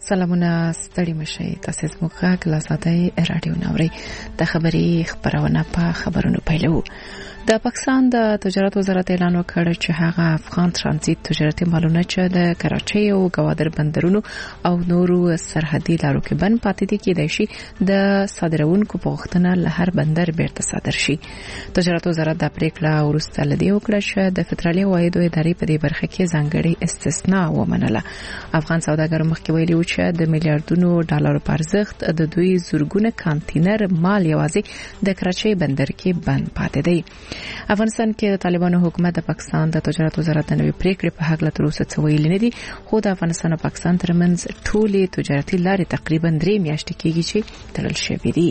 سلامونه ستړي مشئ تاسو زموږ غږ له ساتي رادیو نوري د خبري خبرونه په خبرونو پیلو د پاکستان د تجارت وزارت اعلان وکړ چې هغه افغان ترانزیت تجارتي مالونه چې د کراچۍ او گوادر بندرونو او نورو سرحدي لارو کې بند پاتې دي کېدای شي د صادرونکو په غوښتنه له هر بندر بیرته صادر شي. تجارت وزارت د پریکړه ورسته لدی وکړه چې د فدرالي عوایدو ادارې په دې برخه کې ځانګړي استثناء ومنله. افغان سوداګر مخکې ویلي و چې د میلیارډونو ډالرو په ارزښت د دوی زورګونه کانټینر مال یوازې د کراچۍ بندر کې بند پاتې دی. افغانستان کې د طالبانو حکومت د پاکستان د تجارت وزارت د نوې پریکړې په حق له تر اوسه څه ویلي نه دي، خو د افغانستان او پاکستان ترمنځ ټولې تجارتي لارې تقریبا 3 میاشتې کېږي چې تړل شوې دي.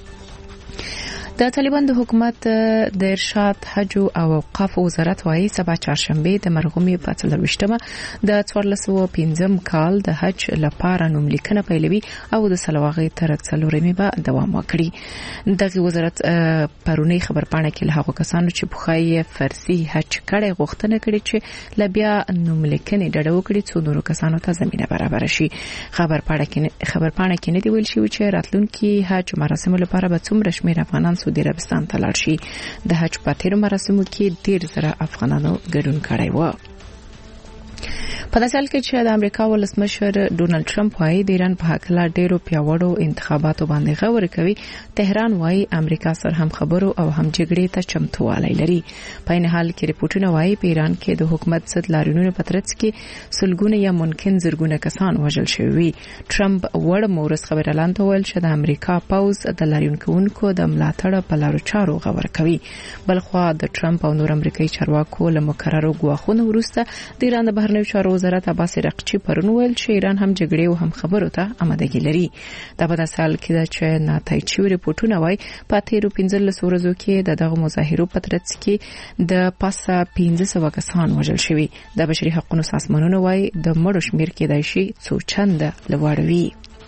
د طالبان د حکومت د ارشاد حج او اوقاف وزارت وايي سبا چهارشنبه د مرغومي په 24مه د 1415 کال د حج لپاره نوملیکنه پیلوي او د سلواغې تر 4مې به دوام وکړي. دغه وزارت پرونی خبرپاڼه کې له هغو کسانو چې بخای فرضي حج کړي غوښتنه کړې چې لبیا نوملیکنه ډډه وکړي څو نورو کسانو ته زمينه برابر شي. خبرپاڼه کې نه دی ویل شوی چې راتلونکي حج مراسم لپاره به څومره شمېر افغانان سعودي عربستان ته لاړ شي. د حج په تیر مراسمو کې 10,000 افغانانو ګډون کړی و. په داسې حال کې چې د امریکا ولسمشر ډونالد ټرمپ وايي د ایران په حق لا ډیرو پیاوړو انتخاباتو باندې غور کوي. تهران وايي امریکا سره هم خبرو او هم جګړې ته چمتووالی لري. په این حال کې ریپورتونه وايي په ایران کې د حکومت ضد لاریونونو په ترڅ کې سلګونه یا ممکن زرګونه کسان وژل شوي. ټرمپ وړ مورس خبر اعلان وکړ چې د امریکا پوز د لاریونکو د ملاتړ په لارو چارو غور کوي. بلخوا د ټرمپ او نور امریکایي چارواکو له مقررو غواخونو وروسته د ایران د بهرنیو چارو وزارت عباس رقچی پرون ویل چې ایران هم جګړې او هم خبرو ته آمادګي لري. دا په داسې حال کې چې ناتایید شوي ریپورتونه وايي په تیرو 15 ورځو کې دغه مظاهرو په ترڅ کې د پاسه 1500 کسان وژل شوي. د بشري حقوقو سازمانونه وايي د مړو شمیر کېدای شي څو چنده لوړوي.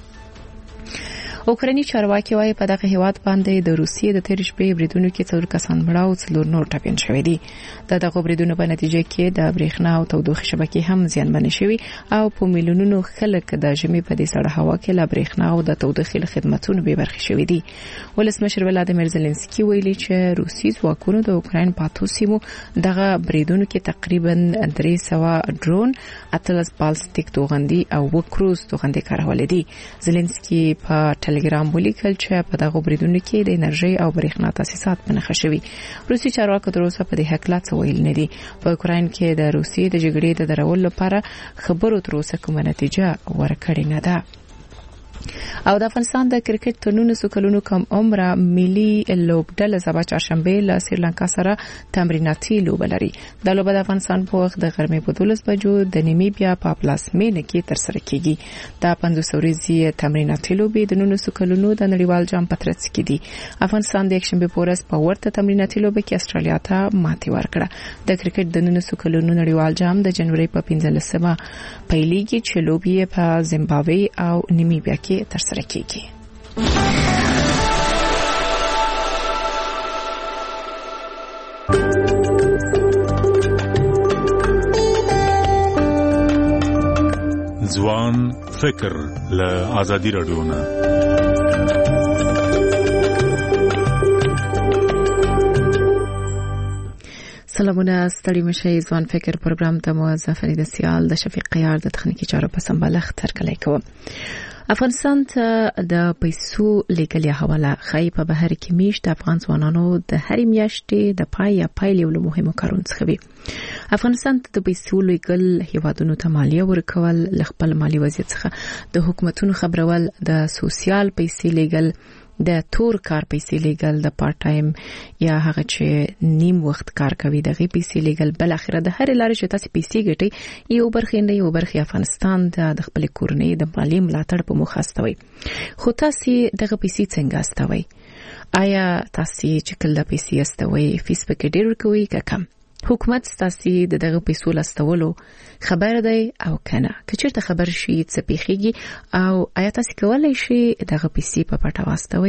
اوکراني چارواکي وايي په دغه هیواد باندې د روسیې د تیر شپې بریدونو کې 4 کسان مړه او 4 نور ټپيان شوي دي. دغه بریدونو په نتیجه کې د برېښنا او تودوخې شبکې هم زیانمن شوي او په میلیونونو خلک د ژمي په دې سړه هوا کې له برېښنا او د تودوخې خدماتونو به برخه شوي دي. ولسمشر ولادیمیر زيلنسکي ویلي چې روسي ځواکونو د اوکرين په اتو سیمو دغه بریدونو کې تقریبا 300 ډرون، 18 بالستیک توغندي او وکروز توغندي کارول دي. زيلنسکي په ټلګرام ولیکل چې په دغه بریدونو کې د انرژي او برېښنا تاسیسات پنهخه شوي. روسي چارواکو تر اوسه په دې حق لا څه ویل نه دي. په اوکرين کې د روسي د جګړې د درولو لپاره خبرو تر اوسه کومه نتیجه ورکړې نه ده. او د افغانستان د کرکټ ترنونو سکلونو کم عمره ملي لوبډله سبا چهارشنبه له سریلانکا سره تمریناتي لوبه لري. د لوبه د افغانستان په وخت د غرمې په 12 بجو د نیمیبیا په پلاسمینه کې ترسره کیږي. د 500 ورځې تمریناتي لوبې د نونو سکلونو د نړیوال جام په ترڅ کې دي. افغانستان د یکشنبه په ورځ په ورته تمریناتي لوبه کې استرالیا ته ماتې ورکړه. د کرکټ د نونو سکلونو نړیوال جام د جنوري په 15مه پیلېږي چې لوبې په زیمبابوې او نیمیبیا کې ترسره کیږي. ځوان فکر له آزادي رادیو نه سلامونه ستړي مشئ ځوان فکر پروګرام ته موظف فرید سیال د شفیق قیار د تخنیکی چارو په سمبالښت ترکلای کوم. افغانستان ته د پیسو لیږل حواله خای په بهر کې میشت افغان ځوانانو د هرې میاشتې د پای یو له مهمو کارونو څخه وي. افغانستان ته د پیسو لیږل هیوادونو ته مالیه ورکول، خپل مالی وضعیت څخه د حکومتونو خبرول، د سوسیال پیسې لیږل، د تور کار پیسې لیږل، د پارت ټایم یا هغه چې نیم وخت کار کوي دغه پیسې لیږل. بل اخره د هر لارې چې تاسو پیسې ګټئ یو برخه افغانستان د خپل کورنۍ د مالی ملاتړ په موخه استوي. خو تاسو دغه پیسې څنګه استوي؟ آیا تاسو چې کله پیسې استوي فیسبوک ډیر کوي که کم؟ حکومت تاسو دغه پیسو لاستولو خبر دی او کنه؟ که چیرته خبر شي څه پیخیږي او آیا تاسو کولای شئ دغه پیسې په پټه واستوي؟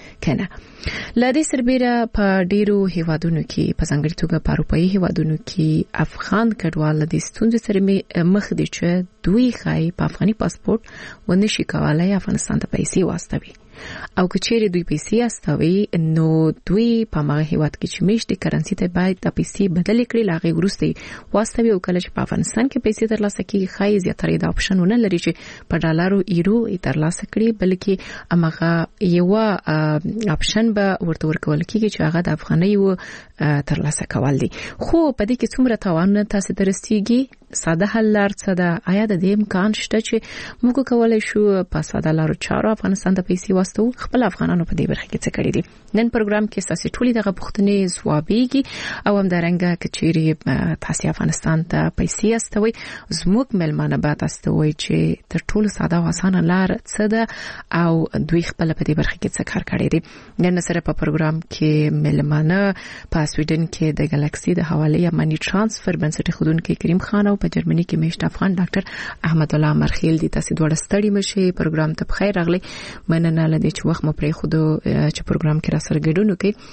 کنه. لدې سربېره په ډیرو هیوادونو کې په ځانګړي توګه په اروپאי هیوادونو کې افغان کډوال د ستونزې سره مخ دي چې دوی خای په افغاني پاسپورت ونشي کولای افغانستان ته پیسې واستوي او کچېره دوی پیسې استوي نو دوی په هغه هیواد کې چې میشته کرنسي ته باید د پیسې بدل کړي لاغي ورسته واستوي او کله چې په افغانستان کې پیسې ترلاسه کیږي خای زیاتره د اپشن ونه لري چې په ډالرو ایرو ترلاسه کړي بلکې هغه یو اپشن به ورته ورکول کیږي چې هغه د افغاني ترلاسه کول دي. خو په دې کې څومره تاوان تاسو درستيږي ساده حل لار څه ده؟ آیا د دې امکان شته چې موږ کولای شو په ساده لارو چارو افغانستان ته پیسې واستو؟ خپل افغانانو په دې برخه کې څه کړی دي؟ نن پروګرام کې تاسو ټولې دغه پوښتنې ځوابيږي او هم درنګه کچيري تاسو افغانستان ته پیسې استوي زموږ ملمانه به تاسو وایي چې تر ټولو ساده او اسانه لار څه ده او دوی خپل په دې برخه کې څه کار کړی دي. نن سره په پروګرام کې ملمانه په سویډن کې د ګالاکسي د حواله مانی ترانسفر بنسټ خودونکو کریم خان په جرمني کې میشت افغان ډاکټر احمد الله مرخیل دي. تاسو دوه ستړي مشه پروګرام ته بخیر راغلی. مننه لدې چې وخت مو پرې خود چې پروګرام کې را سره ګډون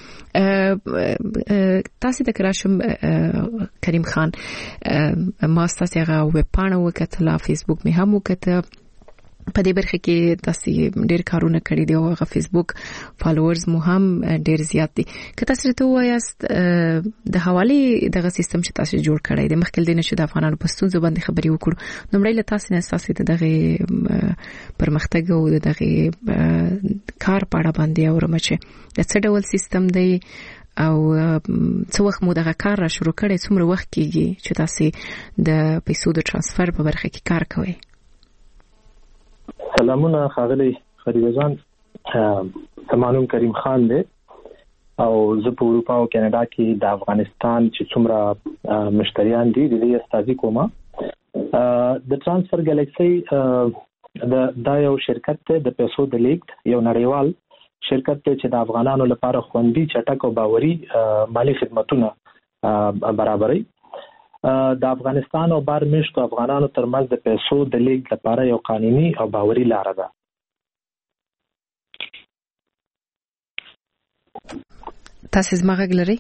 وکړي. تاسو د کراشم کریم خان ما تاسو هغه ویب پاڼه وکړه فیسبوک مې هم وکړه په دې برخه کې تاسو ډېر کارونه کړی دی او هغه فیسبوک فالوورز مو هم ډېر زیات دي. که تاسو ته وایاست د حواله دغه سیستم چې تاسو جوړ کړی دی مخکې دینه چې د افغانانو په ستونزو باندې خبري وکړو نو مړی له تاسو نه تاسو ته دغه پرمختګ او دغه کار په اړه باندې اورم چې د څه ډول سیستم دی او څو وخت مو دغه کار را شروع کړی څومره وخت کېږي چې تاسو د پیسو د ترانسفر په برخه کې کار کوئ؟ سلامونه خاغلی خریدجان زمانوم کریم خان دی او زه په اروپا او کاناډا کې د افغانستان چې څومره مشتریان دي د دې استازي کومه د ترانسفر ګالاکسي دا یو شرکت ته د پیسو د لیږد یو نړیوال شرکت ته چې د افغانانو لپاره خوندي چټک او باوري مالی خدماتونه برابري د افغانستان او بار میشتو افغانانو ترمنځ د پیسو د لیږد لپاره یو قانوني او باوري لار ده. تاسو زموږ لري؟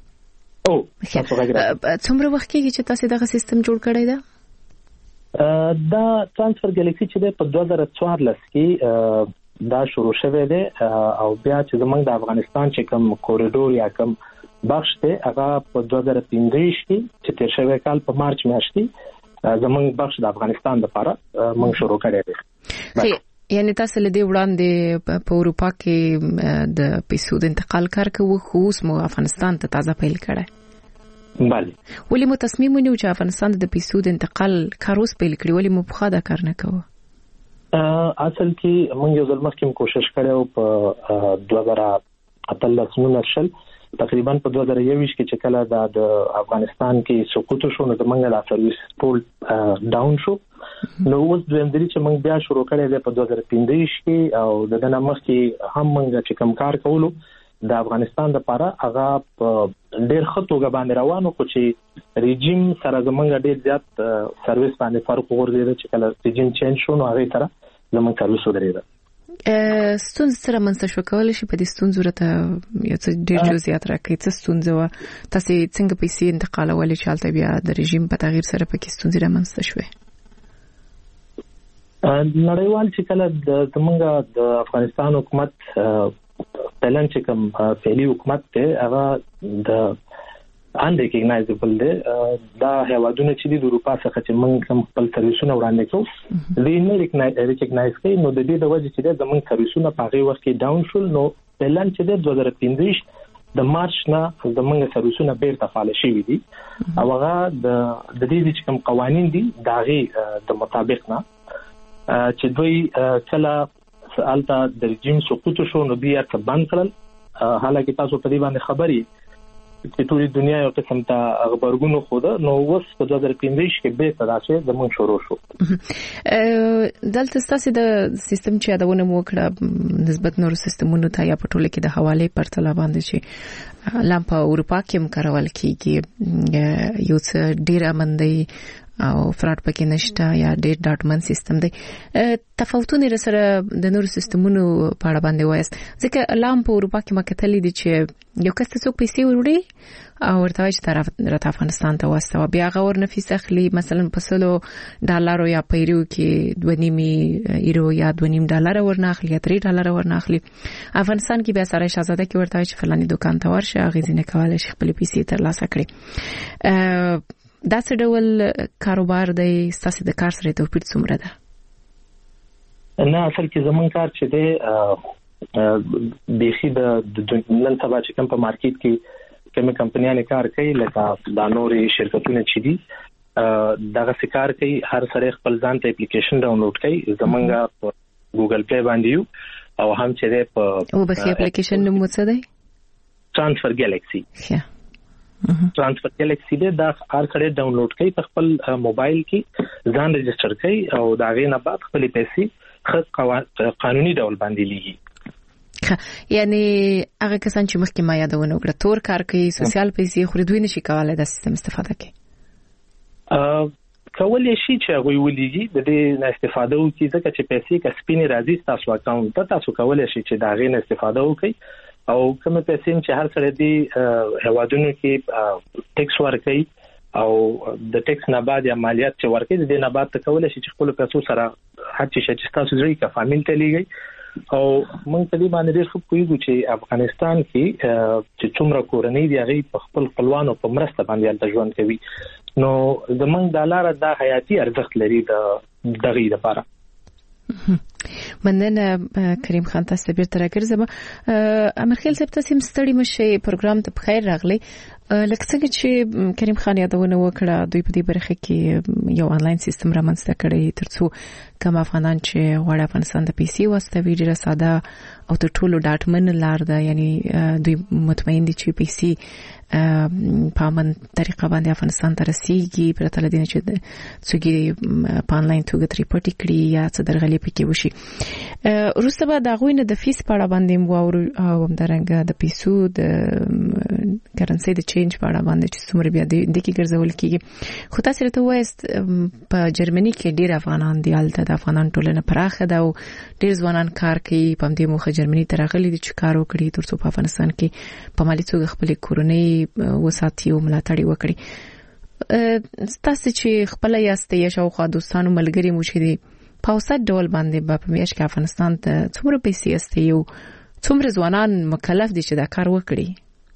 څومره وخت کېږي چې تاسو دغه سیستم جوړ کړی ده؟ دا ترانسفر ګالاکسي چې په 2014 کې دا شروع شوه دی او بیا چې زمونږ د افغانستان چې کوم کوریډور یا کوم بخش ته هغه په 2015 کې چې تیر شوی کال په مارچ میاشت کې زمونږ بخش د افغانستان لپاره موږ شروع کړی دی. یعنی تاسو له دې وړاندې په اروپا کې د پیسو د انتقال کار کوو خو اوس مو افغانستان ته تازه پیل کړی؟ بله. ولې مو تصمیم ونیو چې افغانستان د پیسو د انتقال کار اوس پیل کړی؟ ولې مو په خاطر کار نه کوو؟ اصل کې موږ یو ځل مخکې کوشش کړو په 2018 تقریبا په 2021 کې چې کله د افغانستان کې سقوط شو نو زمونږ د سرویس پول ډاون شو نو اوس دویم درې چې موږ بیا شروع کړی دی په 2015 کې او د دنه مخکې هم موږ چې کوم کار کولو د افغانستان لپاره هغه ډېر خطوګه باندې روانو خو چې ریجیم سره زمونږ ډېر زیات سرویس باندې فرق ورغلی چې کله ریجیم چینج شو نو هغه سره زمونږ سرویس ودرېده. ستونزې سره منځته شو کولای شي په دې ستونزو راته یو څه ډېر جزئیات راکړي څه ستونزه و تاسو څنګه پیسې انتقالولې چې حالت بیا د رژیم په تغییر سره پکې ستونزې را منځته شوې؟ نړیوال چې کله زمونږ د افغانستان حکومت پلان چې کوم فعلی حکومت ته هغه د unrecognizable دی دا هیوادونه چې د اروپا څخه چې موږ خپل سرویسونه وړاندې کوو دوی نه ریکګنایز کوي نو د دې د وجې چې زموږ سرویسونه په هغه وخت کې ډاون شول نو پلان چې د 2015 د مارچ نه زموږ سرویسونه بیرته فعال شوي دي او هغه د دې چې کوم قوانين دي داغه د مطابق نه چې دوی کله سالته د رژیم سقوط شو نو بیا څه بند کړل حالکه تاسو په دې باندې خبري چې ټولې دنیا یو قسم ته خبرګونو خوده نو اوس په 2015 کې به تراشي زمون شروع شو. دلته تاسو د سیستم چې ادونه موکړه نسبت نور سیستمونو ته یا په ټوله کې د حواله پرتله باندې چې لامپ اروپا کې مکرول کیږي یو څه ډیر امندي او فراډ پکې نشته یا ډېر ډاټمن سیستم دی. تفاوتونه سره د نور سیستمونو په اړه باندې وایست ځکه لام په اروپا کې مکتلې دي چې یو کس ته څوک پیسې وروړي او ورته چې طرف افغانستان ته واستوي بیا غور نفیس اخلي مثلا په $100 یا پیرو کې 2.5 یورو یا $2.5 ورنه اخلي یا $3 ورنه اخلي. افغانستان کې بیا سره شاهزاده کې ورته چې فلاني دکان ته ورشه غیزنه کولای شي خپل پیسې ترلاسه کړي. دا څه ډول کاروبار دی ستاسو د کار سره توپیر څومره ده؟ نه اصل کې زمون کار چې دی بيخي د نن سبا چې کوم په مارکیټ کې کومه کمپنیانه کار کوي لکه د نوري شرکتونه چې دي دغه کار کوي هر سره خپل ځان ته اپلیکیشن ډاونلوډ کوي زمونږه په ګوګل پلی باندې یو او هم چې دی په وبخي اپلیکیشن نوم څه دی؟ ترانسفر ګالاکسي. ترانسفر ګالاکسي دا هر کله ډاونلوډ کوي په خپل موبایل کې ځان ريجستره کوي او دا غي نه بعد خپل پیسې خپل قانوني ډول باندې لیږي. یعنی هغه کسان چې مخکې ما یادونه وکړه تور کار کوي سوشل پیسې خو دوی نشي کولای د سیستم استفاده کوي. کولای شي چې هغه ولېږي د دې نه استفاده وکړي ځکه چې پیسې کسبینه راځي تاسو اکاونټ ته تاسو کولای شي چې دا غي نه استفاده وکړي او کوم پیسې چې هر سره دی هوادونو کې ټیکس ورکړي او د ټیکس نه بعد یا مالیات چې ورکړي د نه بعد ته کولای شي چې خپل پیسو سره هر چې تاسو ځای کا فامیل ته لیږي او موږ په دې باندې ډېر خوب کوو چې افغانستان کې چې څومره کورنۍ دی هغه په خپل خپلوانو په مرسته باندې ژوند کوي نو زمونږ د لاره د حیاتي ارزښت لري د دغه لپاره. مننه کریم خان تاسو بیرته راګرځم. امرخیل صاحب تاسو مستړی مشه پروګرام ته بخیر راغلی. لکه څنګه چې کریم خان یادونه وکړه دوی په دې برخه کې یو آنلاین سیستم رامنځته کړی ترڅو کوم افغانان چې غواړي افغانستان ته پیسې واستوي ډیره ساده او تر ټولو ډاټمن لار ده یعنی دوی مطمئن دي چې پیسې په امن طریقه باندې افغانستان ته رسیږي پرته لدې چې څوګي په آنلاین توګه ریپورت کړي یا څه درغلي پکې وشي. وروسته به دا غوینه د فیس په اړه باندې مو او همدارنګه د پیسو د کرنسي د چینج په اړه باندې چې څومره بیا د کې ګرځول کیږي. خو تاسو ته وایست په جرمني کې ډیر افغانان دی الته د افغانان ټولنه پراخه ده او ډیر ځوانان کار کوي په دې موخه جرمني ته راغلي دي چې کار وکړي ترڅو په افغانستان کې په مالي توګه خپل کورنۍ وساتي او ملاتړ وکړي. تاسو چې خپل یاستئ یا شاوخوا دوستانو ملګری مو چې دي په اوسط ډول باندې په میاشت کې افغانستان ته څومره پیسې استي او څومره ځوانان مکلف دي چې دا کار وکړي؟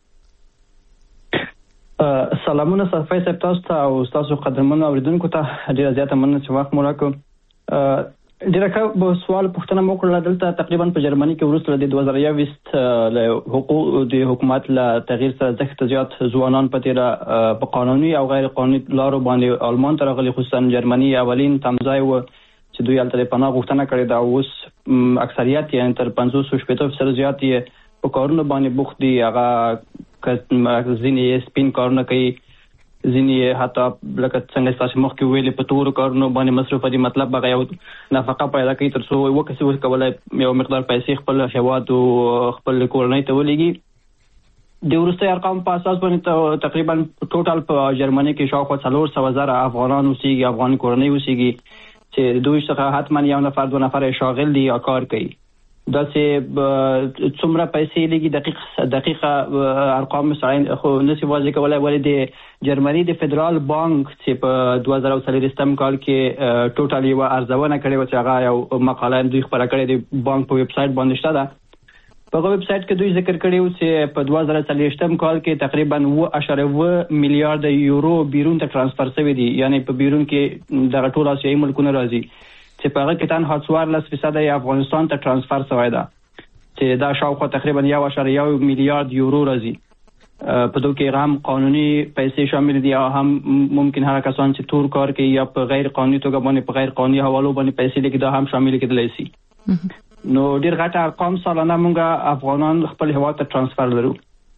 سلامونه صفای صاحب تاسو ته او تاسو قدرمنو اوریدونکو ته ډیره زیاته مننه چې وخت مو راکړ. ډیره ښه سوال پوښتنه مو کړله دلته تقریبا په جرمني کې وروسته د 2021 له حقوق د حکومت له تغییر سره ځکه زیات ځوانان په تیر په قانوني او غیر قانوني لارو باندې آلمان ته راغلي خصوصا جرمني اولین تمځای و چې دوی البته پناه غوښتنه کړې ده او اوس اکثریت یې تر 50% زیات یې په کارونو باندې بوخت دي. هغه ځینې سپین کارونه کوي ځینې حتی لکه څنګه تاسو مخکې ویلې په تور کارونو باندې مصرف دي مطلب هغه یو نفقه پیدا کوي تر څو وکړي کولای یو مقدار پیسې خپل هواد او خپل کورنۍ ته ولېږي. د ورسته ارقام په اساس باندې تقریبا ټوټال په جرمني کې شاوخوا 400,000 افغانان اوسېږي افغان کورنۍ اوسېږي چې دوی څخه حتما یو نفر دوه نفر شاغل دي یا کار کوي. دا چې څومره پیسې لګي دقیقه ارقام سره خو نسی واضح کولای ولې د جرمني د فدرال بانک چې په 2023 کال کې ټوټال یو ارزونه کړې و چې هغه یو مقاله دوی خبره کړې د بانک په ویب سټ باندې شته. په ویب سټ کې دوی ذکر کړی و چې په 2023 کال کې تقریبا 1.1 میلیارډ یورو بیرون ته ترانسفر شوی دي یعنی په بیرون کې د ټول آسیایي ملکونو راځي چې په هغه کې تنها 14% افغانستان ته ترانسفر شوی ده چې دا شاوخوا تقریبا 1.1 میلیارډ یورو راځي. په دوی کې هم قانوني پیسې شامل دي او هم ممکن هر کسان چې تور کار کوي یا په غیر قانوني توګه باندې په غیر قانوني حوالو باندې پیسې لګي دا هم شامل کېدلی شي. نو ډیر غټ ارقام سالانه موږ افغانان خپل هوا ته ترانسفر لرو.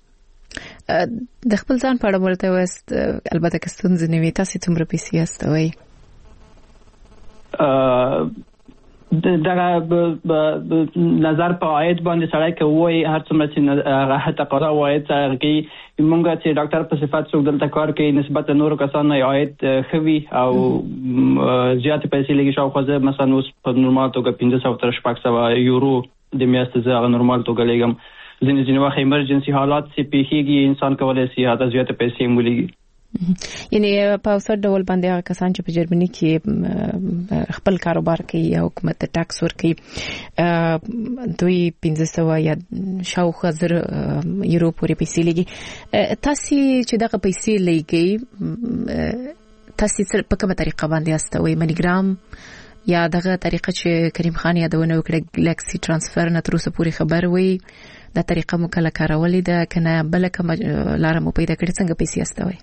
د خپل ځان په اړه ورته وست البته که ستونزې نه وي تاسو څومره پیسې استوي؟ دغه نظر په عاید باندې سړی کوي هر څومره چې حتی قضا عاید څرګي موږ چې ډاکټر په صفات څوک دلته کار کوي نسبت نور کسانو عاید خوي او زیات پیسې لګي شاوخوا مثلا اوس په نورمال توګه 500 تر 600 یورو د میاشتې زه نورمال توګه لګم ځینې وخت ایمرجنسي حالات چې پیښیږي انسان کولای شي هغه زیات پیسې مولي یعنی په اوسط ډول باندې هغه کسان چې په جرمني کې خپل کاروبار کوي او حکومت ټاکس ورکوي دوی 1500 یا شاوخوا 1000 یورو پورې پیسې لګي تاسو چې دغه پیسې لګي تاسو په کومه طریقه باندې استوي منیګرام یا دغه طریقه چې کریم خان یادونه وکړه ګلیکسي ترانسفر نه تر اوسه پورې خبر وي دا طریقه مو کله کارولې ده کنه بل کوم لار مو پیدا کړې څنګه پیسې استوي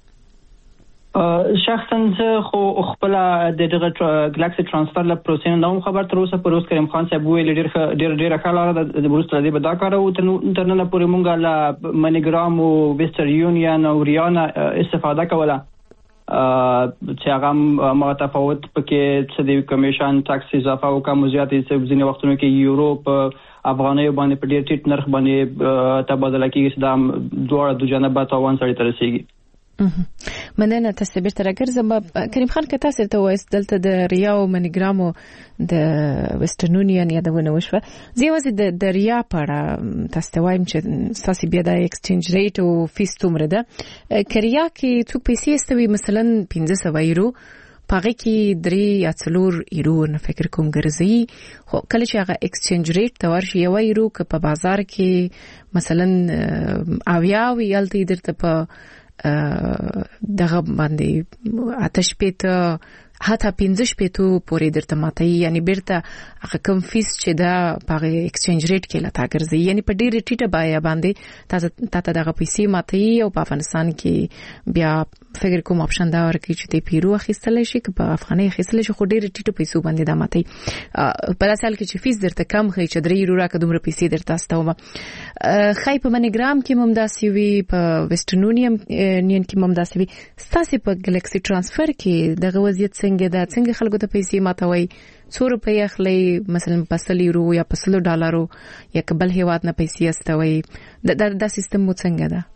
شخصا زه خو خپل د ګلیکسي ترانسفر له پروسې نه خبر تر اوسه پر اوس کریم خان صاحب ویل ډیر خلاره د بروسته دی به دا کار او تر نن پورې مونږه له منیګرام او ویسټر یونین او ریانا استفاده کوله چې هغه ما تفاوت پکې چې د کمیشن ټاکس اضافه او کم زیاتې ځینې وختونو کې یورپ افغانۍ باندې په ډیر ټیټ نرخ باندې تبادله کیږي دا دوه د جنبه تاوان سره ترسيږي مننه تاسو به تر ګرځم کریم خان که تاسو ته وایي دلته د ریا او منیګرامو د ویسټرن یونین یادونه وشوه زیوازي د ریا په تاسو ته وایم چې تاسو بیا د ایکسچینج ریټ او فیس تومره ده کریا کې څو پیسې استوي مثلا 1500 یورو پاره کې 3 یا 4 یورو نه فکر کوم ګرځي خو کله چې هغه ایکسچینج ریټ ته ورشي یو یورو که په بازار کې مثلا اویا ویلته درته په دغه باندې آتش پته حتی 15 پته پورې درته ماتي یعنی بیرته هغه کم فیس چې دا په ایکسچینج ریټ کې لتا ګرځي یعنی په ډیره ټیټه بای باندې تاسو دغه پیسې ماتي او په افغانستان کې بیا فکر کوم اپشن دا ورکړي چې ته پیرو اخیستل شي که په افغاني اخیستل شي خو ډیره ټیټه پیسې باندې دا ماتي په اصل کې چې فیس درته کم خي چې 3 یورو راکې دومره پیسې درته استومه خای په منیګرام کې ممداسي وي په ویسټرن یونین کې ممداسي وي تاسو په ګلیکسي ترانسفر کې دغه وضعیت څنګه خلکو ته پیسې ماتوي 100 روپیا اخلي مثلا په 100 یورو یا په 100 ډالرو یا قبل هیواد نه پیسې استوي دا سیستم مو څنګه ده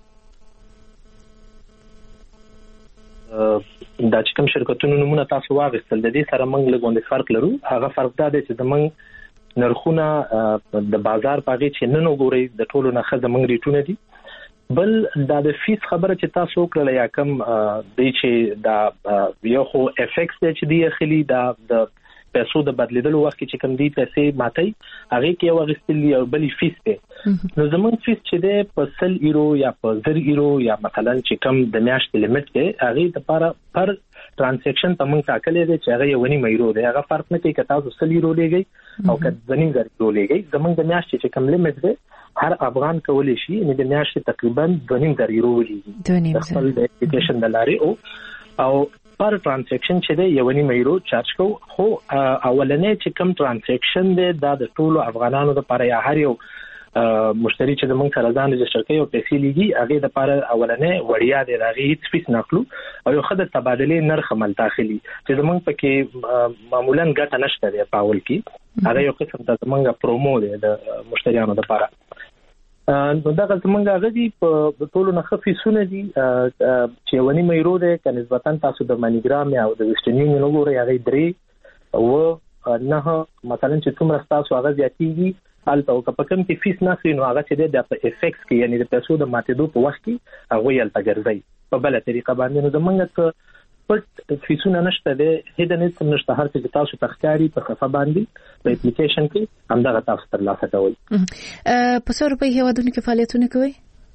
دا چې کوم شرکتونو نمونه تاسو واغستل د دې سره موږ لګوندې فرق لرو هغه فرق دا دی چې د موږ نرخونه د بازار پاغي چې نن وګورئ د ټولو نه خزه موږ ریټونه دي بل دا د فیس خبره چې تاسو وکړه یا کم د چې دا یو خو افیکس چې دی خلی دا د پیسو د بدلیدلو وخت چې کوم دی پیسې ماتي هغه کې یو غستلی او بلی فیس دی نو زمون فیس چې دی په 100 یورو یا په 1000 یورو یا مثلا چې کم د میاشتې لیمټ دی هغه لپاره پر ترانزیکشن ته موږ ټاکلې دي چې هغه یو نیم یورو دی هغه فرق نه کوي که تاسو 100 یورو لګي او که 2.5 یورو لګي زمون د میاشتې چې کم لیمټ دی هر افغان کولی شي ان د میاشتې تقریبا 2.5 یورو لګي خپل د اپلیکیشن د لارې او پر ترانزیکشن چې دی یو نیم یورو چارج کو خو اولنې چې کم ترانزیکشن دی دا د ټولو افغانانو لپاره یا هر یو مشتری چې د موږ سره ځان رجسټر کوي او پیسې لګي هغه د لپاره اولنې وړیا دی راغی هیڅ فیس ناخلو او یو خدای تبادله نرخ مل داخلي چې موږ پکې معمولا ګټه نشته دی په اول کې هغه یو قسم د موږ پرومو دی د مشتریانو لپاره نو دا څنګه غدي په ټولو نه خفيسونه دي چې ونی مېرو ده ک نسبتا تاسو د منیګرام او د ویسټرن یونین وګورئ هغه درې او نه مثلا چې څومره تاسو هغه زیاتیږي البته او په کوم کې فیس نه نو هغه چې د افیکس کې یعنی د پیسو د ماتېدو په وخت کې هغه یل تګرځي په بل طریقه باندې نو د منګه پټ فیسونه نشته ده هیڅ نه نشته هر څه تاسو تخکاری په خفه باندې په اپلیکیشن کې همدغه تاسو تر لاسه کوي په 100 روپۍ هیوادونو کې فعالیتونه کوي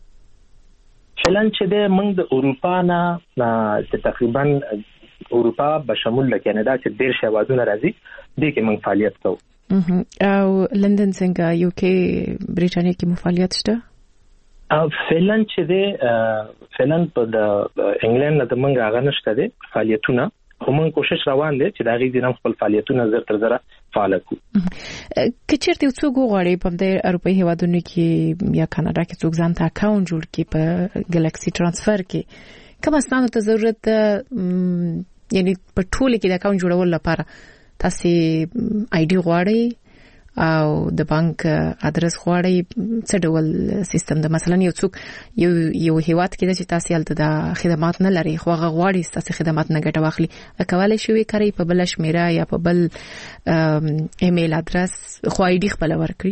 چلن چې د موږ د اروپا نه تقریبا اروپا به شمول کینیډا چې ډیر هیوادونه راځي د کې موږ فعالیت کوو او لندن څنګه یو کې بریټانیا کې فعالیت شته فنلند چې دی فنلند په د انګلند نه د منګه هغه نشته دی فعالیتونه خو موږ کوشش روان دي چې دا غي دینم خپل فعالیتونه زر تر زره فعال کړو کچېرته څوک غواړي په د اروپאי هیوادونو کې یا کاناډا کې څوک ځان ته اکاونټ جوړ کړي په ګلیکسي ترانسفر کې کوم ستاسو ته ضرورت یعنی په ټول کې د اکاونټ جوړول لپاره تاسو آی ډي غواړئ او د بانک ادرس غواړئ څه ډول سیستم د مثلا یو څوک یو هیواد کې چې تاسو هلته د خدمات نه لري خو هغه غواړي تاسو خدمات نه ګټه واخلي کولای شي کاری په بل شمیره یا په بل ایمیل ادرس خو آی ډي خپل ورکړي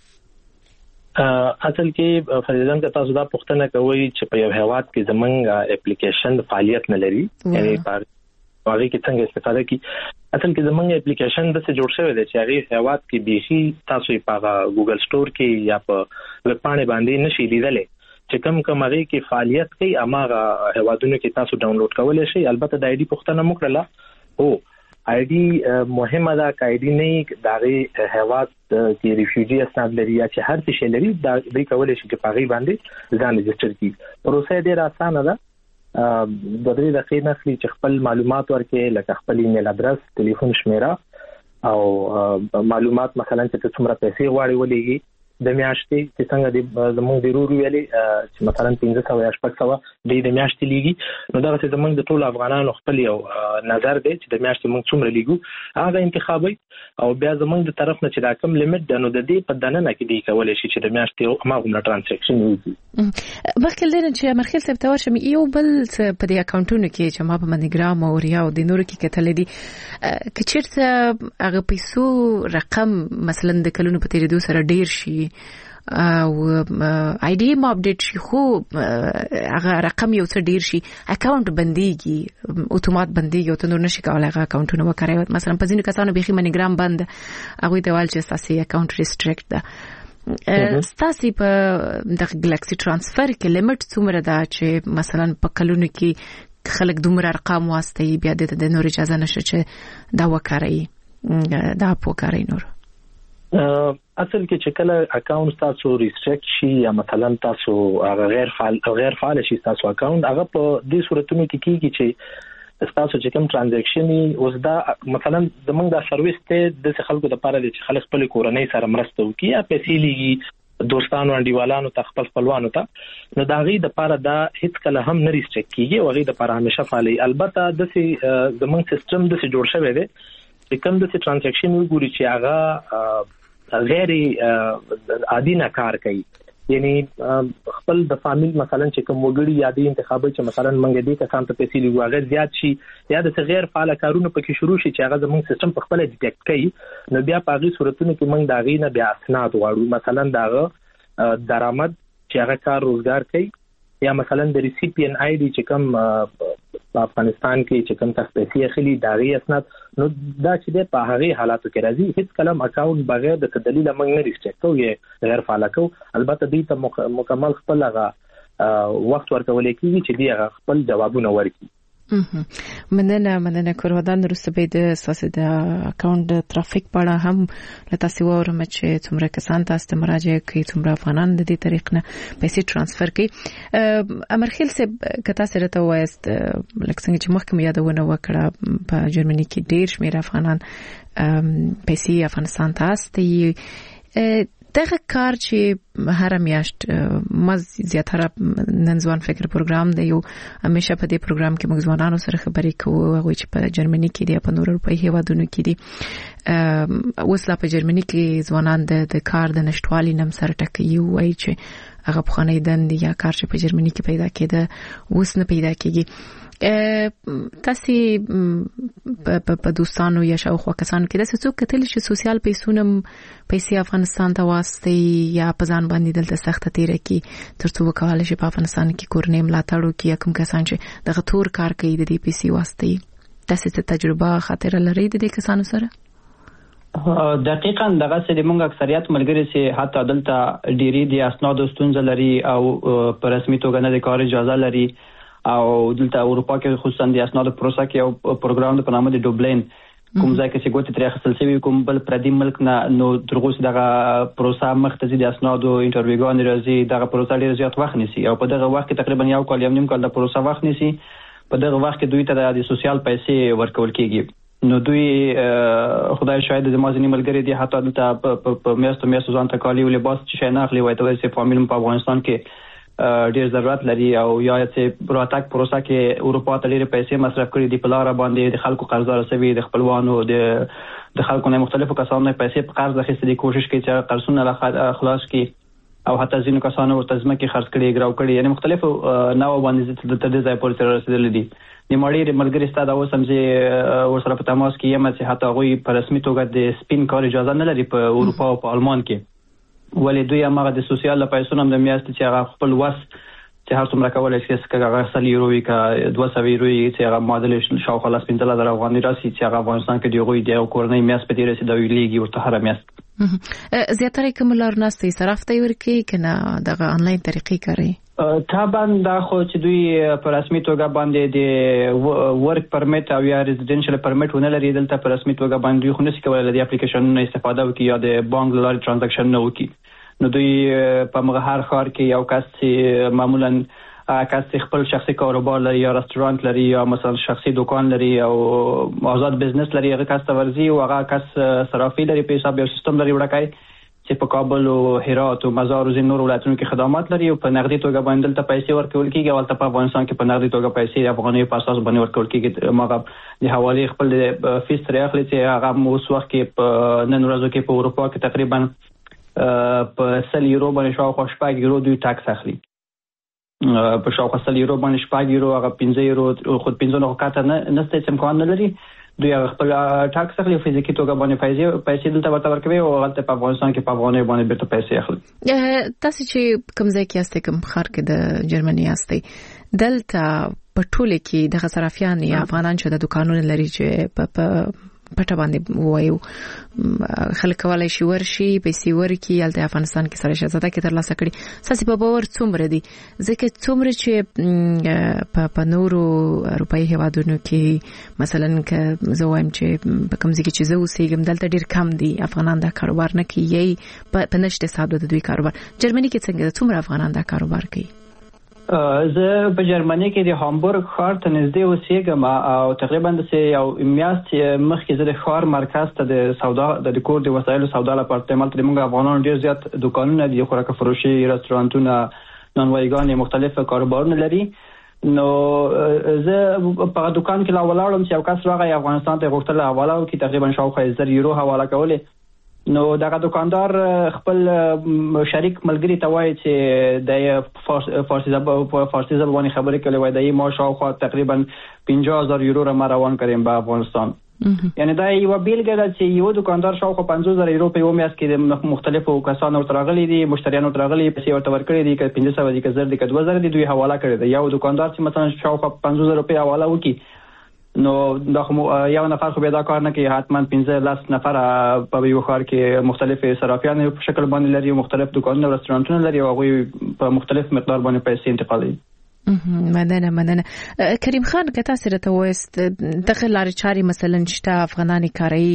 اصل کې فریدان که تاسو دا پوښتنه کوئ چې په یو هیواد کې زمونږ اپلیکیشن فعالیت نه لري یعنی هغه کې څنګه استفاده کی اصل کې زمونږ اپلیکیشن د څه جوړ شوی دی چې هغه هیواد کې بيخي تاسو په ګوګل سٹور کې یا په ویب پاڼې باندې نشي لیدلې چې کوم هغه کې فعالیت کوي اماغه هیوادونو کې تاسو ډاونلوډ کولای شئ البته د آی ډي پوښتنه وکړه او آی ډي مهمه ده که آی ډي نه دغه هیواد کې ریفیوجی اسناد لري یا چې هر څه لري دا دوی کولای شي چې په هغه باندې ځان رجسټر کړي پروسه ډیره اسانه ده د دې د خې نخلي چې خپل معلومات ورکړي لکه خپل ایمیل ادرس ټلیفون شمیره او معلومات مثلا چې څومره پیسې غواړي ولېږي د میاشتې چې څنګه د زموږ د رورو ویلي چې مثلا 1500 یا 600 د میاشتې لیږي نو دا چې زموږ د ټولو افغانانو خپل یو نظر دی چې د میاشتې موږ څومره لیږو هغه انتخابي او بیا زموږ د طرف نه چې دا کوم لیمټ د نو د دې په دننه کې دی کولای شي چې د میاشتې ماغومه ترانزیکشن وي بخښل لري چې مرخیل څه تور شم یو بل په دې اکاونټونو کې چې ما په منیګرام او ریا او د نورو کې کتل دي کچیرته هغه پیسو رقم مثلا د کلونو په تیریدو سره ډیر شي او آی ډي ما اپډیټ شي خو هغه رقم یو څه ډیر شي اکاونټ بنديږي اتومات بنديږي او ته نور نشي کولای هغه اکاونټونه وکړای مثلا په ځینو کسانو بيخي منیګرام بند هغه ته ویل چې تاسو اکاونټ ریستریکټ ده تاسو په د ګلیکسي ترانسفر کې لیمټ څومره ده چې مثلا په کلونو کې خلک دومره ارقام واسطي بیا د نور اجازه نشي چې دا وکړي دا پوکاري نور اصل کې چې کله اکاونټ تاسو ریستریکټ شي یا مثلا تاسو غیر فعال شي تاسو اکاونټ هغه په دې صورتونو کې کیږي چې تاسو چې کوم ترانزیکشن اوس دا مثلا زمونږ د سرویس ته د خلکو لپاره چې خلک خپل کورنۍ سره مرسته وکړي یا پیسې لګي دوستانو انډیوالانو ته خپلوانو ته نو دا غي د لپاره دا هیڅ کله هم نه ریستریکټ کیږي او غي د لپاره همیشه فعالي البته د زمونږ سیستم د جوړ شوی دی چې کوم د ترانزیکشن وګوري چې هغه غیر عادي نه کار کوي یعنی خپل د فامیل مثلا چې کوم وګړي یادي انتخابي چې مثلا منګ دې کسان ته پیسې لګو هغه زیات شي یا د غیر فعال کارونه پکې شروع شي چې هغه زموږ سیستم په خپل ډیټیکټ کوي نو بیا په هغه صورتونو کې موږ دا غي نه بیا اسناد غواړو مثلا داغه درآمد چې هغه کار روزګار کوي یا مثلا د ریسیپین آی ډي چې کوم په افغانستان کې چې کوم تاسو پیسې اخلي داغي اسناد نو دا چې په هغه حالاتو کې راځي هیڅ کلم اکاونټ بغیر د دلیل موږ نه ریسټریکټ کوو غیر فعال کوو البته دې ته مکمل خپل هغه وخت ورکول کېږي چې دی هغه خپل جوابونه ورکړي مننه کورودان وروسته به د اساسي د اکاونټ ترافیک په اړه هم لته سی ورم چې څومره کسان تاسو مراجعه کوي څومره افغانان د دې طریق نه پیسې ترانسفر کوي امرخیل سه کتا سره ته وایست لکه څنګه چې مخکې یادونه وکړه په جرمني کې ډیر شمیر افغانان پیسې افغانستان ته استي دغه کار چې هر میاشت ما زیاتره ننځوان فکر پروګرام دی یو همیشه په دې پروګرام کې موږ ځوانانو سره خبرې کوو هغه چې په جرمني کې دی په نورو اروپایي هیوادونو کې دی وسلا په جرمني کې ځوانان د کار د نشټوالي نم سره ټکي وایي چې هغه په خانه دند یا کار چې په جرمني کې پیدا کېده اوس نه پیدا کېږي تاسو په دوستانو یا شاوخوا کسانو کې د څه کتل چې سوسیال پیسې افغانستان ته واسطي یا په ځان باندې دلته سخت تیره کی ترڅو وکولای شي په افغانستان کې کورنۍ ملاتړ وکړي کوم کسان چې دغه تور کار کوي د دې پیسې واسطي تاسو ته تجربه خاطر لري د دې کسانو سره دقیقاً دغه سره موږ اکثریت ملګری سي حتی دلته ډيري دي اسناد ستونزه لري او په رسمي توګه نه د کار اجازه لري او دلته اروپا کې خصوصا د اسناد پروسه کې یو پروګرام په نامه د ډوبلین کوم ځای کې چې ګوتې ترې اخیستل شوی کوم بل پردي ملک نه نو درغوس دغه پروسه مختصي د اسناد او انټرویوګان راځي دغه پروسه ډیر زیات وخت نیسي او په دغه وخت کې تقریبا یو کال یم نیم کال د پروسه وخت نیسي په دغه وخت کې دوی ته د سوسیال پیسې ورکول کیږي نو دوی خدای شاید د مازنی ملګری دي حتی دلته په میاشتو ځان ته کالی او لباس چې نه اخلي وای ته چې فامیل په افغانستان کې ډیر ضرورت لري او یا چې راتګ پروسه کې اروپا ته ډیر پیسې مصرف کړي دي په لار باندې د خلکو قرضدار سوي د خپلوانو د خلکو نه مختلفو کسانو پیسې په قرض اخیستلي کوشش کوي چې قرضونه خلاص کړي او حتی ځینو کسانو ورته ځمکې خرڅ کړي ګراو کړي یعنی مختلفو نوو باندې تر دې ځای پورې رسیدلي دي د مړی ملګری ستاسو دا اوس هم چې ورسره په تماس کې یم چې حتی غوي په رسمي توګه د سپین کار اجازه نه لري په اروپا او په آلمان کې ولې دوی هغه د سوسیال پیسو هم د میاشتې چې هغه خپل وس چې هر څومره کولای شي چې هغه 100 یورو وي کا 200 یورو چې هغه معادل شاوخوا 15,000 افغاني راسي چې هغه افغانستان کې دی غوي د کورنۍ میاشت په ډیره سي د ویلېږي ورته هر میاشت زیاتره کوم لار ناستي صرف ته ورکی کنه دغه انلاین طریقې کوي طبعا دا خو چې دوی په رسمي توګه باندې د ورک پرمټ او یا ریزیدنشل پرمټ ونه لري دلته په رسمي توګه باندې خو نشي کولای د اپلیکیشن استفاده وکړي یا د بانک لارې ترانزیکشن نه وکړي نو دوی په مغهر خار کې یو کس چې معمولا کس خپل شخصي کاروبار لري یا رستورانت لري یا مثلا شخصي دکان لري او آزاد بزنس لري هغه کس ورزي او هغه کس صرافي لري په حساب یو سیستم لري وړکای چې په کابل او هرات او مزار او نور ولایتونو کې خدمات لري او په نقدي توګه باندې دلته پیسې ورکول کیږي او تل په افغانستان کې په نقدي توګه پیسې افغاني په اساس باندې ورکول کیږي مګر د حواله خپل فیس تر اخلي چې هغه اوس وخت کې په نن ورځو کې په اروپا کې تقریبا په 100 یورو باندې شاوخوا 8 یورو دوی ټاکس اخلي په شاوخوا 100 یورو باندې 8 یورو هغه 15 یورو خود 15 نه کاته نه نسته امکان نه لري دوی خپل ټاکس اخلي فزیکي توګه باندې پیسې دلته ورته ورکوي او هلته په افغانستان کې په افغاني باندې بیرته پیسې اخلي تاسو چې کوم ځای کې یاستئ کوم خار کې د جرمني یاستئ دلته په ټوله کې د صرافیان یا افغانان چې د دکانونو لري چې په پټه باندې وایو خلک کولای شي ورشي پیسې ورکي الته افغانستان کې سره شهزاده کې ترلاسه کړي ساسي په باور څومره دي ځکه څومره چې په نورو اروپאי هیوادونو کې مثلا که زه وایم چې په کوم ځای کې چې زه اوسېږم دلته ډیر کم دي افغانان دا کاروبار نه کوي په نشته حساب د دوی کاروبار جرمني کې څنګه څومره افغانان دا کاروبار کوي زه په جرمني کې د هامبورګ ښار ته نږدې اوسېږم او تقریبا د یو میاشت مخکې زه د ښار مرکز ته د سودا د کور د وسایلو سودا لپاره استعمال کړم موږ افغانان ډیر زیات دکانونه دي خوراک فروشي رستورانتونه نانوایګان مختلف کاروبارونه لري نو زه په دکان کې لا ولاړم چې یو کس راغی افغانستان ته غوښتل حواله وکړي تقریبا شاوخوا 1000 یورو حواله کولې نو دغه دکاندار خپل شریک ملګری ته وایي چې د فارسی زبان خبرې کوي وایي د ما شاوخوا تقریبا 50000 یورو را روان کړم په افغانستان یعنی دا یو بیلګه ده چې یو دکاندار شاوخوا 50000 یورو په یو میاشت کې د مختلفو کسانو ترغلي دي مشتریانو ترغلي پیسې ورته ورکړي دي که 1500 دي که 1000 دي که 2000 دي دوی حواله کړي دي یو دکاندار چې مثلا شاوخوا 50000 روپۍ حواله وکړي نو دا یو نفر خو به دا کار نه کوي حتما 15 نفر په یو ښار کې مختلف صرافیان په شکل باندې لري مختلف دکانونه او رستورانتونه لري او هغه په مختلف مقدار باندې پیسې انتقالوي مننه کریم خان که تاسو راته وایست دغه لارې چارې مثلا شته افغانانی کاری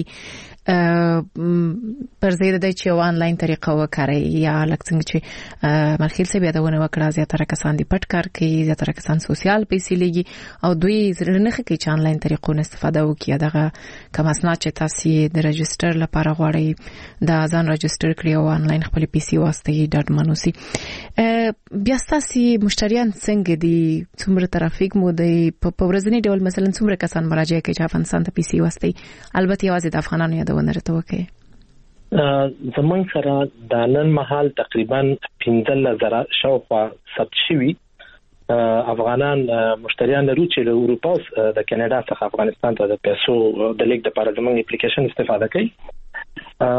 پر زیاده د چې آنلاین طریقه وکړي یا لکه څنګه چې مرخیل څه بیا دونه وکړه زیاتره کسان دي پټ کار کوي زیاتره کسان سوسیال پیسې لګي او دوی زرنه کوي چې آنلاین طریقو نه استفاده وکړي دغه کوم اسناد چې تاسو د رجستر لپاره غواړي د ځان رجستر کړئ او آنلاین خپل پیسې واسطه ډاډمن اوسئ بیا تاسو مشتریان څنګه دي څومره ترافیک مو دی په ورځنی ډول مثلا څومره کسان مراجعه کوي چې افغانستان ته پیسې واسطه البته یوازې د افغانانو یادونه راته وکړي زمون سره د نن مهال تقریبا 15000 شاوخوا ثبت شوي افغانان مشتریان لرو چې له اروپا او د کاناډا څخه افغانستان ته د پیسو د لیک لپاره زموږ اپلیکیشن استفاده کوي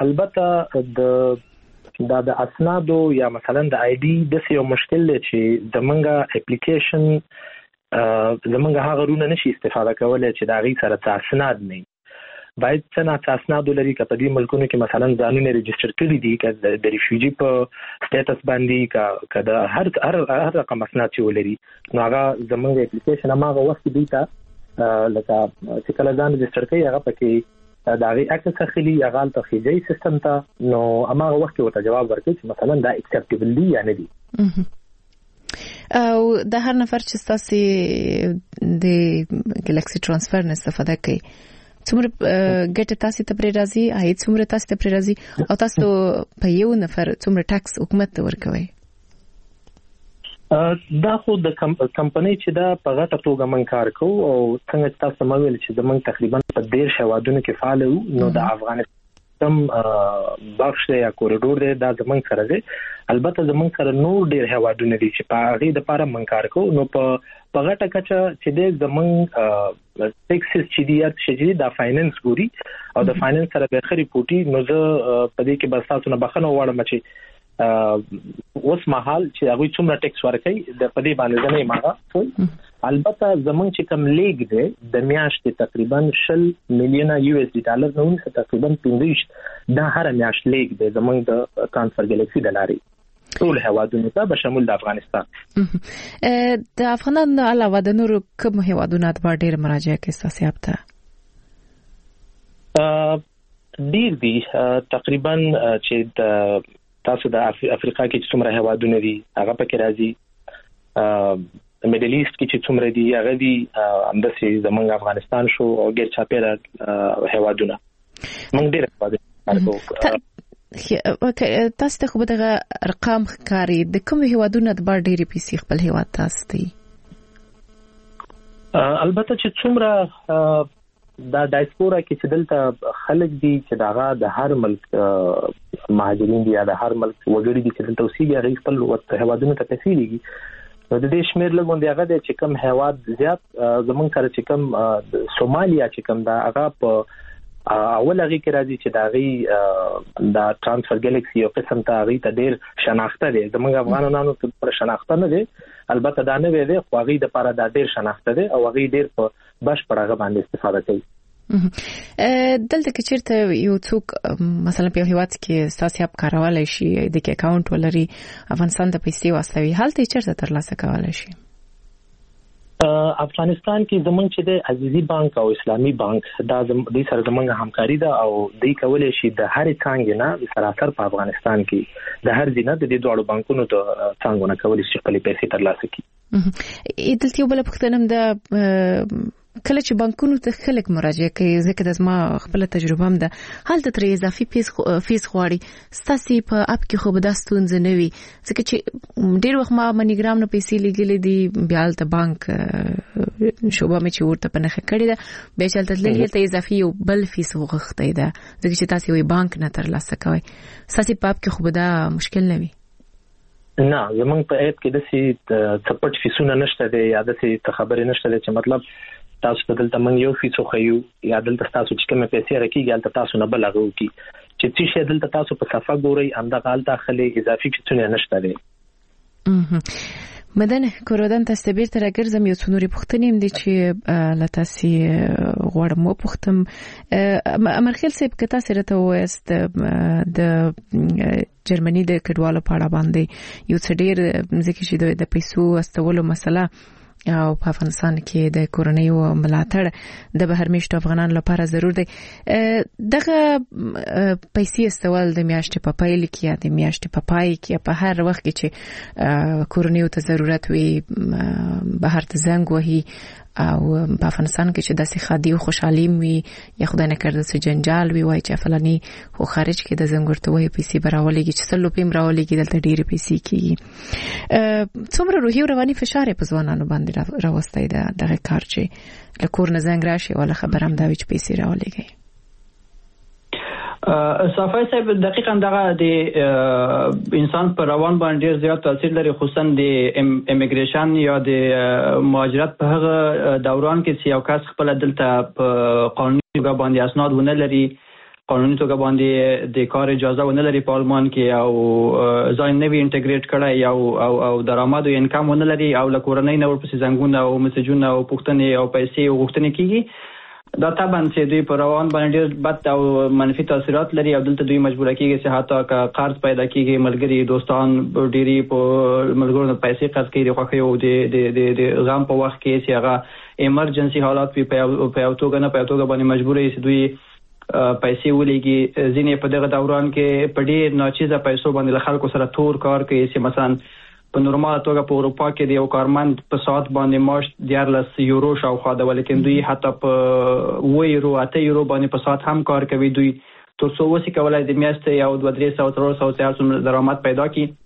البته د اسنادو یا مثلا د آی ډي د یو مشکل دی چې زموږ اپلیکیشن زموږ هغه رونه نشي استفاده کولای چې د غي سره اسناد نه باید څنګه اسناد لري که په دې ملکونو کې مثلا ځانونه ريجستر کړي دي که د ریفیوجی په سټیټس باندې که د هر رقم اسناد چې ولري نو هغه زموږ اپلیکیشن هغه وخت دی ته لکه چې کله ځان ريجستر کوي هغه پکې دا غي اکسس اخلي هغه ته خېجي سیستم ته نو هغه وخت ورته جواب ورکړي چې مثلا دا اکسپټیبل دی یا نه دی او د هر نفر چې تاسو د ګالاکسي ترانسفر نه استفاده کوي څومره ګټه تاسو ته پرې راځي عاید څومره تاسو ته پرې راځي، او تاسو په یو نفر څومره ټاکس حکومت ته ورکوي؟ زمونږ سره د نن مهال تقریبا 15000 شاوخوا ثبت شوي افغانان مشتریان لرو چې له اروپا او د کاناډا څخه افغانستان ته د پیسو د لیک لپاره زموږ اپلیکیشن استفاده کوي البته د دا خو د کمپنۍ چې دا په غټه توګه من کار کوو او څنګه تاسو مویل چې زمونږ تقریبا په 10 هوادونو کې فعال وو نو د افغانستان بخش یا کوریډور دی دا زمونږ سره دی البته زمونږ سره نور ډیر هوادونه دي چې په هغه د لپاره من کار کوو نو په غټه کچه چې د زمونږ ټیکسس چې دی د فاینانس ګوري او د فاینانس سره به خري پوټي نو زه په دې کې بس تاسو نه بخنه وړم چې اوس مهال چې هغه څومره ټیکس ورکړي د پدې باندې نه ماغه البته زمونږ چې کم لیګ دی د میاشتې تقریبا 10 میلیونه یو اس ډي ډالر نو تقریبا 15 دا هر میاشت لیګ دی زمونږ د ترانسفر ګلیکسي د لاري ټول هوادونو ته به شامل د افغانستان د افغانستان علاوه د نورو کوم هوادونو ته ډیر مراجعه کوي تاسو یافته ډیر دي تقریبا چې د تاسو د افریقا کې څومره هوادونه دي هغه پکې راځي میډل ایست کې چې څومره دي هغه دي همداسې زمونږ افغانستان شو او غیر چاپیره هوادونه موږ ډېر هوادونه تاسو ته خو دغه ارقام ښکاري د کوم هوادونو د بار ډېری پیسې خپل هواد تاسو دی البته چې څومره دا ډایسپورا کې چې دلته خلک دي چې داغه د هر ملک مهاجرین دي یا د هر ملک وګړي دي چې دلته اوسېږي هغه خپل هوادونو ته تسهیلېږي د دې شمیر لګوندې هغه د چې کم هواد زیات زمونږ سره چې کم سومالیا چې کم دا هغه په اول هغه کې راځي چې داغي دا ترانسفر ګلیکسي او قسم ته هغه ته ډیر شناخته دي زمونږ افغانانو ته پر شناخته نه دي البته دا نه وي خو هغه د لپاره دا ډیر شناخته دي او هغه ډیر په بش پرغه باندې استفاده کوي دلته کې چیرته یو څوک مثلا په هیواد کې ساسي اپ کارولای شي د اکاونټ ولري افغانستان ته پیسې واستوي هلته چیرته ترلاسه کولای شي افغانستان کې زمونږ چې د عزیزي بانک او اسلامي بانک دا د سره زمونږ همکاري ده او دوی کولای شي د هر څنګه نه سراسر په افغانستان کې د هر ځینه د دې دوه بانکونو ته څنګه کولای شي خپل پیسې ترلاسه کړي دلته یو بل پښتنم د کله چې بانکونو ته خلک مراجعه کوي ځکه د زما خپل تجربه هم ده هلته تر اضافي فیس غواړي ستاسو په اپ کې خو به د ستونزې نه وي ځکه چې ډیر وخت ما منیګرام نه پیسې لګلې دي بیا د بانک شوبه مې چې ورته پنهخه کړې ده به چې تل ته اضافي یو بل فیس وغوښتې ده ځکه چې تاسو یو بانک نه ترلاسه کوئ تاسو په اپ کې خو به دا مشکل نه وي نه زمونږ په اپ کې د سي سپورټ فیسونه نشته دي یا د سي خبرې نشته دي چې مطلب تاسو په دلته من یو فیسو خيو یا دلته تاسو چې کومه پیسې راکېږي دلته تاسو نه بلغه وکي چې چې دلته تاسو په صفه ګوري امدا غال داخلي اضافي فیسونه نشته دي مدن کورودان تاسو به تر ګرځم یو څونوري پښتنیم دي چې لتاسي غوړم مو پښتم امرخیل سیب کته سره ته وست د جرمني د کډوالو په اړه باندې یو څه ډیر ځکه چې د پیسو استولو مسله او په افغانستان کې د کورنۍ او ملاتړ د بهرمېشتو افغانانو لپاره ضرور دی دغه پیسې استول د میاشتې په پیل کې یا د میاشتې په پای کې په هر وخت کې چې کورنۍ ته ضرورت وي بهر ته زنګ وهي او په افغانستان کې چې داسې خادي او خوشحالي وي یا خدای نه کړه چې جنجال وي وای چې فلاني خو خارج کې د زنګورته وي پیسې براولېږي چې سلو پیم راولېږي دلته ډېری پیسې کیږي څومره روحي او رواني فشار په ځوانانو باندې راوستي دغه کار چې لکور نه زنګ راشي ولا خبرم دا چې پیسې راولېږي صافي صاحب دقیقاً دغه د انسان پر روان باندې زیات تاثیر لري خصوصا د امیګریشن یا د مهاجرت په هغه دوران کې چې یو کس خپل دلته په قانوني توګه باندې اسناد ونه لري قانوني توګه باندې د کار اجازه ونه لري په آلمان کې او ځای نه وی انټیګریټ کړای او درآمد او انکم ونه لري او لکورنۍ نه ورپسې زنګونه او میسجونه او پوښتنې او پیسې غوښتنې کیږي دا طبعا چې دوی پر روان باندې بد او منفي تاثیرات لري او دلته دوی مجبور کیږي چې حتی که قرض پیدا کیږي ملګری دوستان ډيري په ملګرو پیسې قرض کوي خو خو د غم په وخت کې چې هغه ایمرجنسي حالات په یو توګه نه په یو توګه باندې مجبور دي چې دوی پیسې ولېږي ځینې په دغه دوران کې په ډېر ناچیزه پیسو باندې خلکو سره تور کار کوي چې مثلا په نورمال توګه په اروپا کې د یو کارمند په ساعت باندې معاش 14 یورو شاوخوا ده ولیکن دوی حتی په 8 یورو باندې په ساعت هم کار کوي دوی تر څو وسی کولای د میاشتې یو 2-300 درآمد پیدا کړي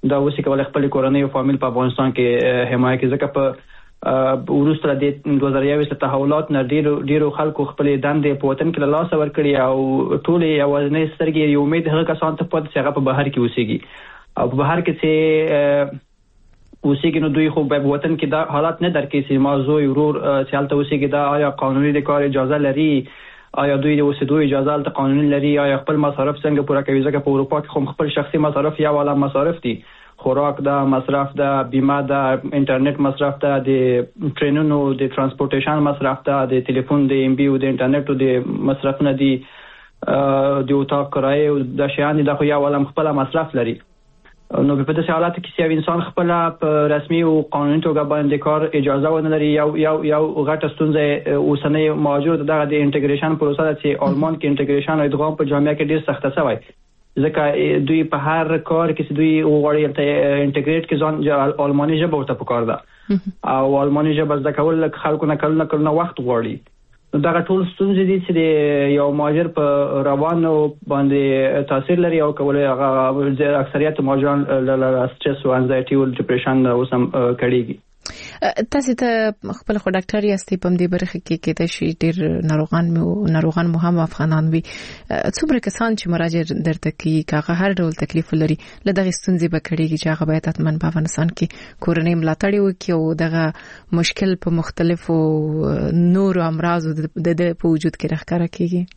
دا اوس کولای خپل کورنۍ او فامیل په افغانستان کې حمایت کوي ځکه په ورسره د 2021 تحولات نه ډیرو خلکو خپل دندې په وطن کې له لاس ورکړي او ټول یوازنۍ سترګې یو امید هغه کسان ته پد چې هغه په بهر کې اوسېږي او په بهر کې چې اوسېږي نو دوی خو په وطن کې دا حالات نه درکې چې موضوع ورور چې حالت اوسېږي دا آیا قانوني د کار اجازه لري آیا دوی د اوسېدو اجازه ته قانوني لري آیا خپل مصارف څنګه پوره کوي ځکه په اروپا کې خو خپل شخصي مصارف یا والا مصارف دي خوراک دا مصرف دا بیمه دا انټرنیټ مصرف دا د ټرینونو د ترانسپورټیشن مصرف دا د ټلیفون د ام بي او د انټرنیټ د مصرف نه دي د اتاق کرایه او د شیان دا خو یا والا خپل مصرف لري نو په داسې حالاتو کې چې انسان خپل په رسمي او قانوني توګه باندې کار اجازه ونه لري یو غټه ستونزه اوسنۍ موجود دغه د انټیګریشن پروسه چې آلمان کې انټیګریشن او ادغام په جامعه کې ډیر سخته شوی ځکه دوی په هر کار کې دوی وغواړي ته انټیګریټ کې ځان آلماني ژبه ورته پکار ده او آلماني ژبه زده کول خلکو نه کله وخت غواړي دا ټول ستونزې دي چې یو ماجر په روانو باندې تاثیر لري او کولای هغه اکثریت ماجران له سټرس او انزایټي او ډیپریشن اوسم کړيږي تاسو ته خپل خو ډاکټر یاستئ په دې برخه کې د شي ډیر ناروغان مو هم افغانان وي څومره کسان چې مراجعه درته کوي کاغه هر ډول تکلیف لري لدغه ستونزې به کړيږي چې هغه باید اتمن په افغانستان کې کورنۍ ملاتړ وکړي او دغه مشکل په مختلفو نور امراض د په وجود کې راخاره کیږي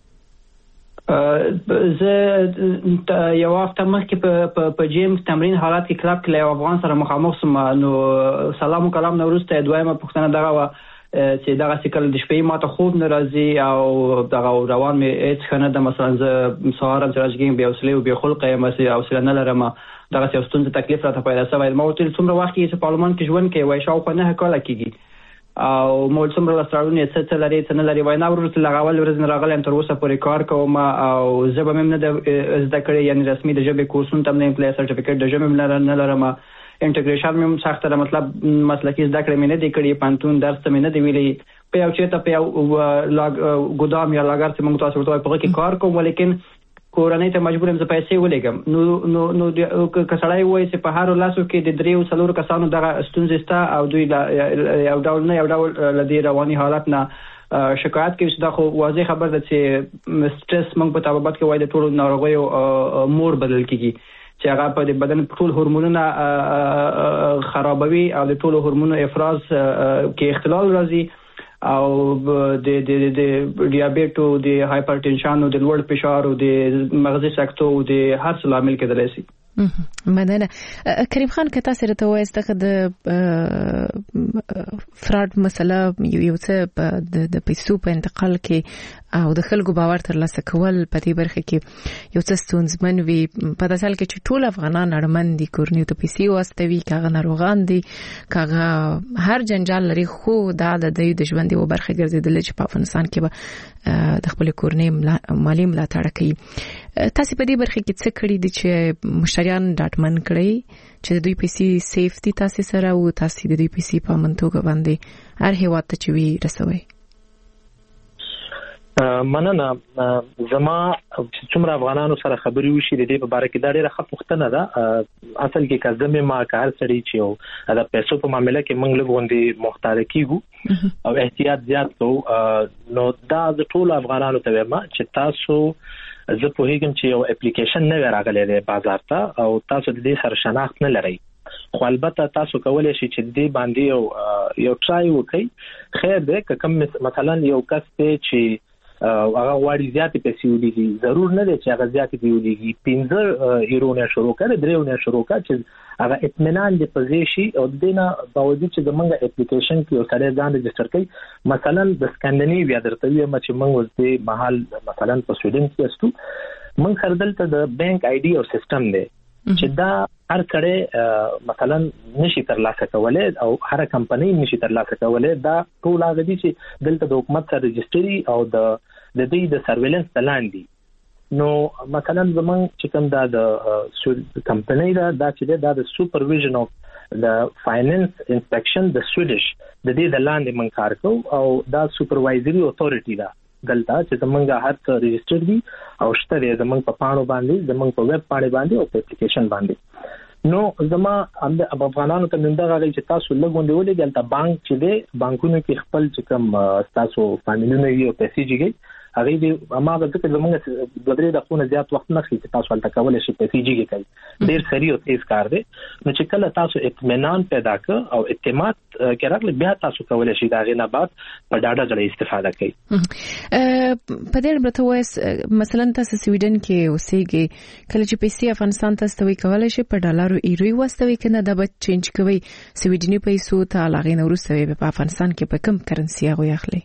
زه یو وخت مخکې په جیم تمرین حالات کې کلاب کې افغان سره مخامخ سم نو سلام کلام نو ورسته دویمه پښتنه دغه چې دغه سکل د شپې ماته خوب ناراضي او دغه روان می هیڅ خنه د مثلا ز سهار راځګم بیا وسلې او بیا خلق یې او سره نه لرم دغه څه تکلیف راته پیدا شوی ما ورته څومره وخت کې په پارلمان کې ژوند کوي وای شاو نه کال کېږي او مول څومره لاستراونه څه لري څه نه لري وای نه ورته لغاول ورځ نه راغلم تر اوسه پورې کار کوم او زه به نه زده کړې یعنی رسمي د ژبې کورسونه تم نه امپلای سرټیفیکټ د ژبې نه لرم انټیګریشن مې سخت ده مطلب مسلکي زده کړې مې نه دی کړې پانتون درس مې نه دی ویلي په یو چیرته په یو ګودام یا لاګر چې موږ تاسو ورته په کې کار کوم ولیکن کورنۍ ته مجبور یم زه پیسې ولېږم نو کسړای وای چې په هر لاسو کې د دریو څلور کسانو دغه ستونزې ستا او دوی یو ډول لدی رواني حالت نه شکایت کوي چې دا خو واضح خبر ده چې سټرس موږ په تابعات کې وای د ټولو ناروغیو مور بدل کیږي چې هغه په بدن ټول هورمونونه خرابوي او د ټولو هورمونو افراز کې اختلال راځي او د ډیابېټ او د هایپرټنشن او د لوړ فشار او د مغزي سکتو او د هر څه عامل کېدلی شي مننه کریم خان که تاسو راته وایي ستاسو د فراډ مسله یو څه د پیسو په انتقال کې او د خلکو باور ترلاسه کول په دې برخه کې یو ژ ستونزمن وي په داسې حال کې چې ټول افغانان اړمن دي کورنۍ ته پیسې واستوي کاغه ناروغان دي کاغه هر جنجال لري خو دا د ژوند یو برخه ګرځیدل چې په افغانستان کې به د خپل کورنۍ مالی ملاتړ کوي تاسو په دې برخه کې څه کړی دي چې مشتریان ډاډمن کړي چې دوی پیسې سیفټي تاسو سره او تاسو د دوی پیسې په منطقه باندې هر هیواد ته چوي رسوي مننه زما څومره افغانانو سره خبري وشي د دې په اړه کې دا ډېره ښه پوښتنه ده اصل کې کزمه ما کار سړي چې دا پیسو په معاملې کې موږ لګوندې محتاط کیږو او احتیاط زیات کوو نو دا د ټول افغانانو ته وایم چې تاسو زه په هیڅ چې یو اپلیکیشن نه راغلی دی بازار ته او تاسو د دې سره شناخت نه لرئ خو البته تاسو کولای شئ چې دې باندې یو ټرای وکړئ خیر دی که کوم مثلا یو کس ته چې هغه واړی زیاتې پیسې ولېږي ضرور نه دی چې هغه زیاتې دی ولېږي 15 یورو شروع کړي 3 شروع کړي چې هغه اطمینان دی پزې شي او دینه باوجود چې د منګه اپلیکیشن کې یو سره ځان ريجستره کوي مثلا د سکانډینیویا درته ویم چې موږ اوس د محل مثلا په سویډن کې استو موږ خردل ته د بانک آی ډي او سیستم دی چې دا هر کړه مثلا نشي ترلاسه کولای او هر کمپنۍ نشي ترلاسه کولای دا ټول هغه دي چې دلته د حکومت سره ريجستري او د دې د سرویلنس تلاندي نو مثلا زمون چې کوم دا د کمپنۍ دا چې دا د سوپرویژن اف د فاینانس انسپیکشن د سویډش د دې د لاندې من کار کوو او دا سوپروایزري اتورټي دا دلته چې زمونږه هر څه ريجستر دي او شته زمونږ په پاڼو باندې زمونږ په ویب باندې او په اپلیکیشن باندې نو زما د افغانانو ته منده غږی چې تاسو لګوندې ولې دلته بانک چې دی بانکونو کې خپل چې کوم تاسو فامیلونه یو پیسې جګي هغه دې اماغه ځکه زمونږ د درې دقیقو زیات وخت نه خېږي تاسو ولته کولای شئ پیسې جګي کوي ډیر سری او تیز کار دی نو چې کله تاسو اطمینان پیدا کړ او اعتماد کړل بیا تاسو کولای شئ دا غي نه بعد په ډاډه ځای استفاده کوي په دې اړه ته وایس مثلا تاسو سویډن کې اوسېږئ کله چې پیسې افغانستان ته استوي کولای شي په ډالرو ایرو واستوي کنه دا به چینج کوي سویډنی پیسو ته لاغې نو وروسته په افغانستان کې په کوم کرنسي هغه اخلي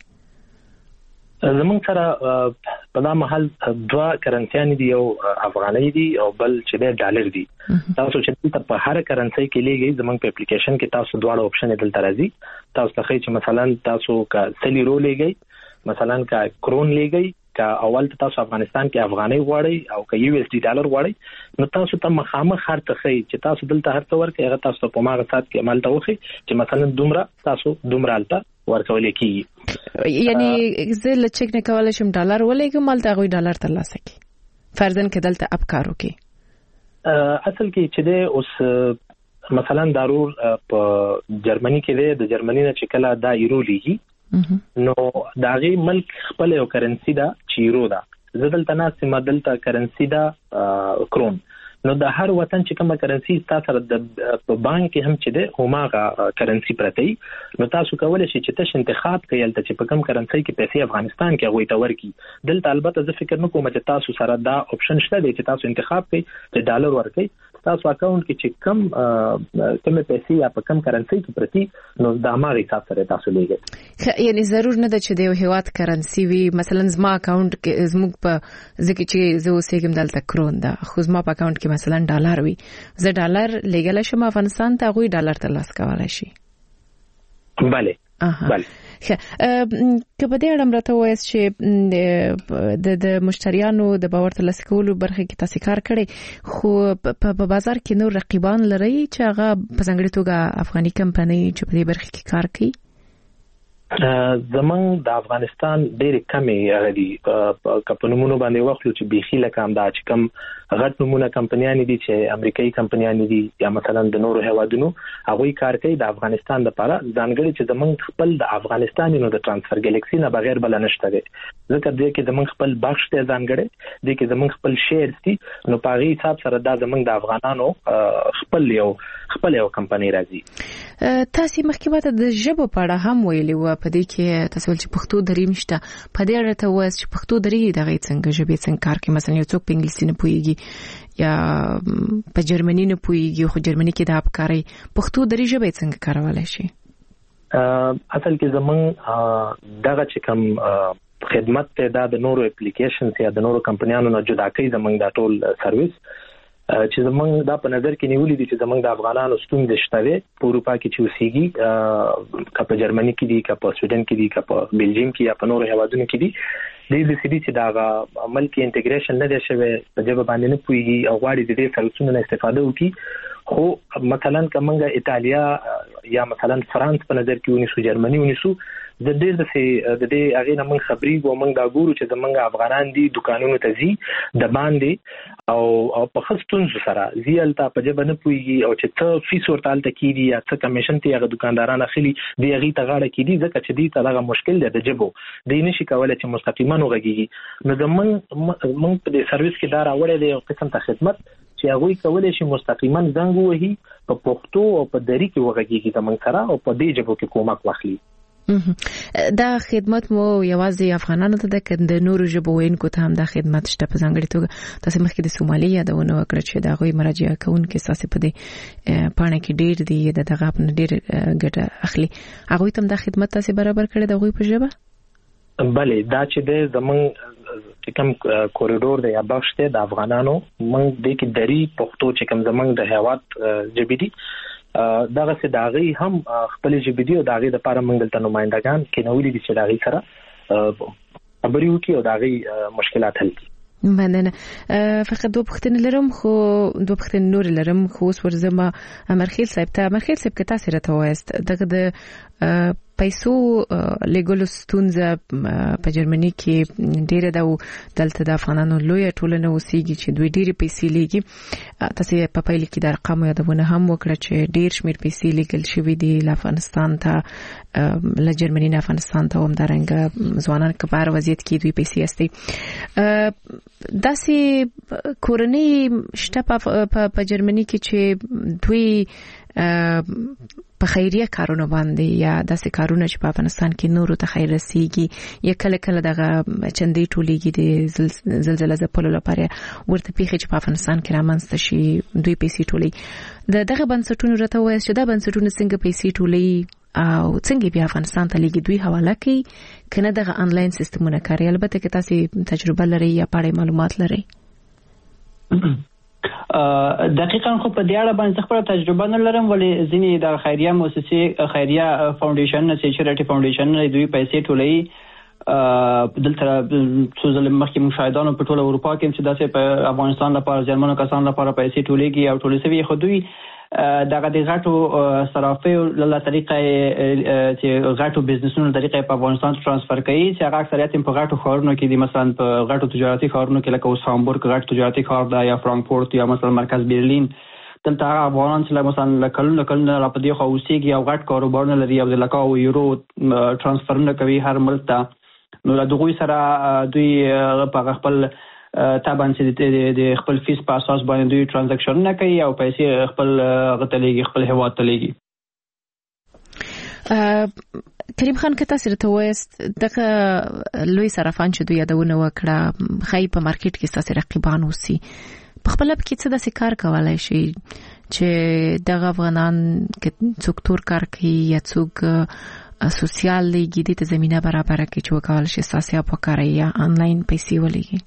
زمونږ سره په دا محل دوا کرنسيان دي یو افغاني دي او بل چې ډالر دي تاسو چې په هر کرنسي کې لګي زمونږ په اپلیکیشن کې تاسو دواړه آپشن دلته راځي تاسو ته چې مثلا تاسو کا سلی رو لګي مثلا کا کرون لګي کا اول تاسو افغانستان کې افغاني غواړي او کا یو اس ډي ډالر غواړي نو تاسو ته مخامخ هر څه چې تاسو دلته هر څه ورکړي هغه تاسو په ماغه سات کې عمل ته وخی چې مثلا دومره تاسو دومره الته ورکول کی یعنی زه لچک نه کولای شم ډالر ولګم مالته غوي ډالر ترلاسه کی فرضاً کې دلته اپ کارو کی اصل کې چې د اوس مثلا ضرور په جرمني کې د جرمني نه چې کله دا یورو لیږي نو داغي ملک خپل یو کرنسی دا چیرو دا زدلته ناس مدلته کرنسی دا کرون نو د هر وطن چې کومه کرنسی تاسو د بانک کې هم چې ده هماغه کرنسی پرتی نو تاسو کولای شئ چې تاسو انتخاب کړئ چې په کوم کرنسی کې پیسې افغانستان کې غوي تور کی دلته البته زه فکر نکوم چې تاسو سره دا آپشن شته چې تاسو انتخاب کړئ چې ډالر ورکړئ تاسو اکاونټ کې چې کم پیسې یا په کم کرنسی کې پرتی نو د اماري حساب سره تاسو لګي یعنی ضرور نه ده چې د یو هیواد کرنسی وي مثلا زما اکاونټ کې زموږ په ځکه چې زه اوسېږم دلته کرون ده خو زما په اکاونټ کې مثلا ډالر وي زه ډالر لګل شم افغانستان ته غوي ډالر ترلاسه کولای شي bale bale که په دې اړه مرته وایس چې د مشتریانو د باور ترلاسه کولو برخه کې تاسو کار کړی خو په بازار کې نور رقیبان لري چې هغه په څنګه توګه افغاني کمپنۍ چې په دې برخه کې کار کوي زمونږ د افغانستان ډېر کمې غدي کمپنیونو باندې وخت چې بيخي لکه هم دا چې کم غټ نمونه کمپنیان دي چې امریکایي کمپنیان دي یا مثلا د نورو هوادونو هغه کار کوي د افغانستان لپاره ځانګړي چې زمونږ خپل د افغانستان نو د ترانسفر ګلیکسي نه بغیر بل نشته دي ځکه دې کې زمونږ خپل بخش ته ځانګړي دي کې زمونږ خپل شیر دي نو په هغه حساب سره دا زمونږ د افغانانو خپل یو کمپنی راځي تاسو مخکې د ژبه په اړه هم ویلي و په دې کې تاسو چې پښتو دریم شته په دې اړه ته وایي چې پښتو درې دغه څنګه ژبه څنګه کار کوي مثلا یو څوک په انګلیسي نه پوهیږي یا په جرمني نه پوهیږي خو جرمني کې د اپکاري پښتو درې ژبه څنګه کارولای شي اصل کې زمون دغه چې کوم خدمت ته د نورو اپلیکیشنز یا د نورو کمپنیانو نه جدا کوي زمون د ټول سرویس چې زمونږ دا په نظر کې نیولې دي چې زمونږ د افغانانو ستونزې شته په اروپا کې چې اوسېږي که په جرمني کې دي که په سویډن کې دي که په بلجیم کې یا په نورو هیوادونو کې دي د دې چې دا عمل کې انټیګریشن نه دی شوی په ژبه باندې نه پوهیږي او غواړي د دې سروسونو نه استفاده وکړي خو مثلا کومه ایتالیا یا مثلا فرانس په نظر کې ونیسو جرمني ونیسو د دې هغه نه من خبري و من دا ګورو چې زمونږ افغانان دي دکانونو ته زی د باندې او په خستون سره زیالته په جبه نه پويږي او چې څه فیس ورتال ته کیدی یا څه کمیشن ته هغه دکانداران اخلي دی هغه ته غاړه کیدی ځکه چې دی ته هغه مشکل دی د جبو دی نشي کولای چې مستقیما وغږیږي نو زمون په دې سرویس کې دا راوړی دی یو قسم ته خدمت چې هغه کولای شي مستقیما زنګ وهي په پښتو او په دری کې وغږیږي زمون سره او په دې جبو کې کومک واخلي دا خدمت مو یوازې افغانانو ته د نورو ژبو وینکو ته هم دا خدمت شته په ځانګړي توګه تاسو مخکې د سومالي یادونه وکړه چې دا غوي مراجعه کوونکي تاسو په دې پاڼه کې ډېر دي دغه په ډېر ګټه اخلي هغه ته دا خدمت تاسو برابر کړی دا غوي په ژبه بله دا چې د زمون کوم کوریډور دی یا بخش ته د افغانانو موږ د کې دری پښتو چې کوم زمون د هیواد جبې دي دغه څه داغي هم خپل جبدي او داغي د لپاره منګل ته نمائندگان کې نوې دي چې داغي سره خبري وکي او داغي مشکلات حل کړي مننه فقط دوه پوښتنې لرم خو دوه پوښتنې نور لرم خو اوس ورزمه امرخیل صاحب ته امرخیل صاحب که تاسو راته وایست دغه د پیسو لګول ستونزه په جرمني کې ډیره د دلته د افغانانو لوی ټولنه اوسېږي چې دوی ډیره پیسې لګي. تاسو په پیل کې د ارقام یادونه هم وکړه چې ډیر شمیر پیسې لګل شوې دي له افغانستان ته له جرمني نه افغانستان ته هم درنګ ځوانان کبار وضعیت کې دوی پیسې استي. داسې کورنۍ شته په جرمني کې چې دوی په خیریه کارونه باندې یا داسې کارونه چې په افغانستان کې نورو ته خیر رسیږي یا کله کله دغه چندې ټولېږي د زلزلې ځپلو لپاره ورته پیښې چې په افغانستان کې رامنځته شي دوی پیسې ټولي. دغه بنسټونو راته وایي چې دا بنسټونه څنګه پیسې ټولي او څنګه بیا افغانستان ته لګي دوی حواله کوي کنه دغه آنلاین سیستمونه کاروي. البته که تاسو تجربه لرئ یا پاره معلومات لرئ. دقیقاً خو په دې اړه باندې خپل تجربه نه لرم ولې ځینې د خیریه مؤسسې خیریه فاونډیشن نه چریټي فاونډیشن نه دوی پیسې ټولوي. دلته څو ځله مخکې مشاهدانو په ټوله اروپا کې چې داسې په افغانستان لپاره جرمنو کسان لپاره پیسې ټولېږي او ټولې سوي خو دوی دغه د غټو صرافیو له طریقې چې غټو بزنسونو طریقې په افغانستان ترانسفر کوي چې هغه اکثریت په غټو ښارونو کې دي مثلا په غټو تجارتي ښارونو کې لکه اوس هامبورګ غټ تجارتي ښار دی یا فرانکفورت یا مثلا مرکز برلین. دلته هغه افغانان چې مثلا کلونه را په دې خو اوسېږي او غټ کاروبارونه لري او د لکه یورو ترانسفرونه کوي هر ملک ته. نو له دغوی سره دوی په خپل طبعا چې د خپل فیس په اساس باندې دوی ترانزیکشن نه کوي او پیسې خپل غتلېږي خپل هواد ته لېږي. کریم خان که تاسو ته وایست دغه لوی صرافان چې دوی یادونه وکړه خای په مارکیټ کې تاسو رقیبان اوسي په خپل کې څه داسې کار کولای شي چې دغه افغانان کې څوک تور کار کوي یا څوک سوسیال لګي د زمينه برابر کې چې وکول شي ساسیا په کار یا آنلاین پیسې ولګي.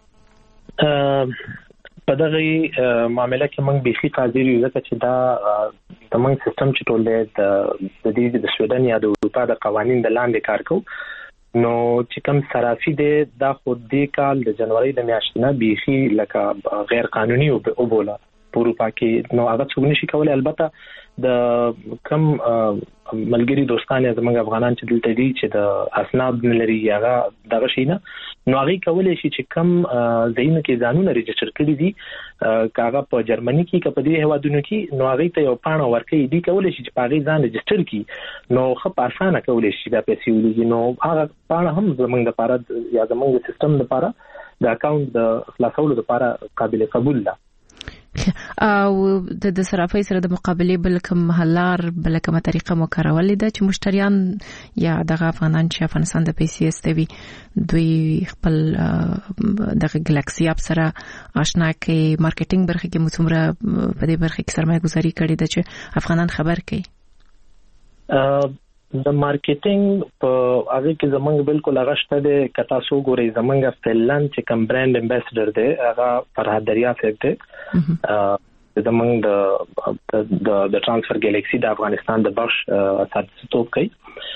په دغه معاملې کې موږ به قادر یو چې دا د موږ سیستم چې ټول د دې د سویډن یا د اروپا د قوانين د لاندې کار کوي. نو چې کوم صرافي دی دا خو د کال د جنوري د میاشتې نه بيخي لکه غیر قانوني او بوله په اروپا کې نو هغه څنګه نشي کولای. البته د کم ملګری دوستان زموږ افغانان چې دلته دي چې د اسناد لري هغه دغه شي نه نو هغه کولای شي چې کم ځینې کې ځانونه ریجستر کړی دي کاغه په جرمني کې کپدي هوادونو کې نو هغه ته یو پاڼه ورکړي دي کولای شي چې پاغي ځان ریجستر کړي نو خو په اسانه کولای شي دا پیسې ولګي. نو هغه پاڼه هم زموږ لپاره یا زموږ سیستم لپاره د اکاونټ د خلاصولو لپاره قابل قبول ده. او د صرافۍ سره د مقابله بل کوم محلار بل کومه طریقه مو کارولې ده چې مشتریان یا دغه افغانان چې افغانستان د پیسې استوي دوی خپل دغه ګلکسي اپ سره آشنا کوي مارکیټینګ برخه کې مڅومره په دې برخه کې سرمایه گذاري کړې ده چې افغانان خبر کوي. د مارکیټینګ په هغه کې زمونږ بالکل هغه شته د کتا سو ګوري زمونږ فنلند چې کوم برانډ امباسډر دی هغه فرهاد دریا صاحب دی زمونږ د ترانسفر ګلیکسي د افغانستان د بخش ساتستوب کوي.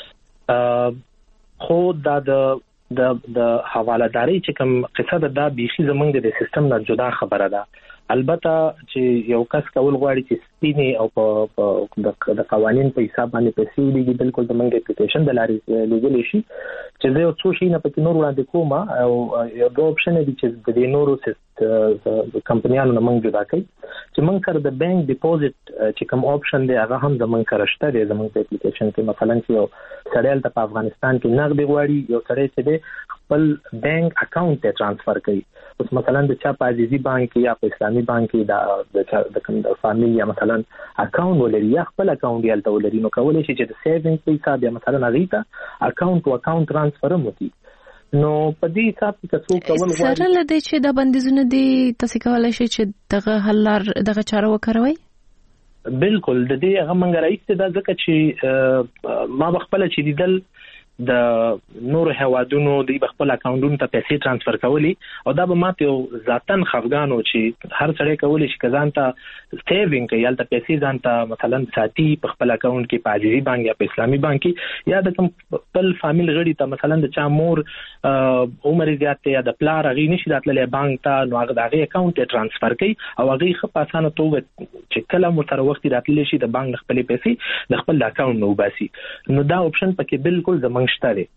خو دا د حوالهداري چې کوم قصه ده دا بيخي زمونږ د سیستم نه جدا خبره ده. البته چې یو کس کول غواړي چې سپینې او د قوانين په حساب باندې پیسې لګي بالکل زمونږ اپلیکیشن د لارې لګول شي چې زه یو څو شي نه پکې نور وړاندې کوم او یو دوه اپشن دي چې د نورو د کمپنیانو نه موږ جدا کوي چې موږ سره د بانک ډیپوزټ چې کوم اپشن دی هغه هم زمونږ سره شته دی زمونږ په اپلیکیشن کې. مثلا چې یو سړی ته په افغانستان کې نقد غواړي یو سړی چې خپل بانک اکاونټ ته ترانسفر کوي اوس مثلا د چا په عزیزي بانک یا په اسلامي بانک کې د کوم د فامیل یا مثلا اکاونټ ولري یا خپل اکاونټ یې تل ولري نو کولای شي چې د سیوینګ په حساب یا مثلا هغه ته اکاونټ ترانسفر وکړي. نو په دې حساب کې څو کول غواړي سره لدې چې د بندیزونه دي تاسو کولای شئ چې دغه حلار دغه چاره وکړوي. بالکل د دې هغه منګ راځي دا ځکه چې ما بخپل چې لیدل د نور هوادونو د خپل اکاونټونو ته پیسې ترانسفر کولی او دا به ماته ذاتن خفګانو چې هر سړی کولی شي کزان ته سیوینګ کوي یالته پیسې ځان ته مثلا ساتي په خپل اکاونټ کې په عزیزي بانک یا په اسلامي بانک کې یا د خپل فامیل غړي ته مثلا د چا مور عمر زیات یا د پلار غي نشي راتللی بانک ته نو هغه د اکاونټ ته ترانسفر کوي او هغه په اسانه توګه چې کله مو تر وخت راتللی شي د بانک خپل پیسې د خپل اکاونټ نو باسي نو دا اپشن پکې بالکل زمونږ شته دی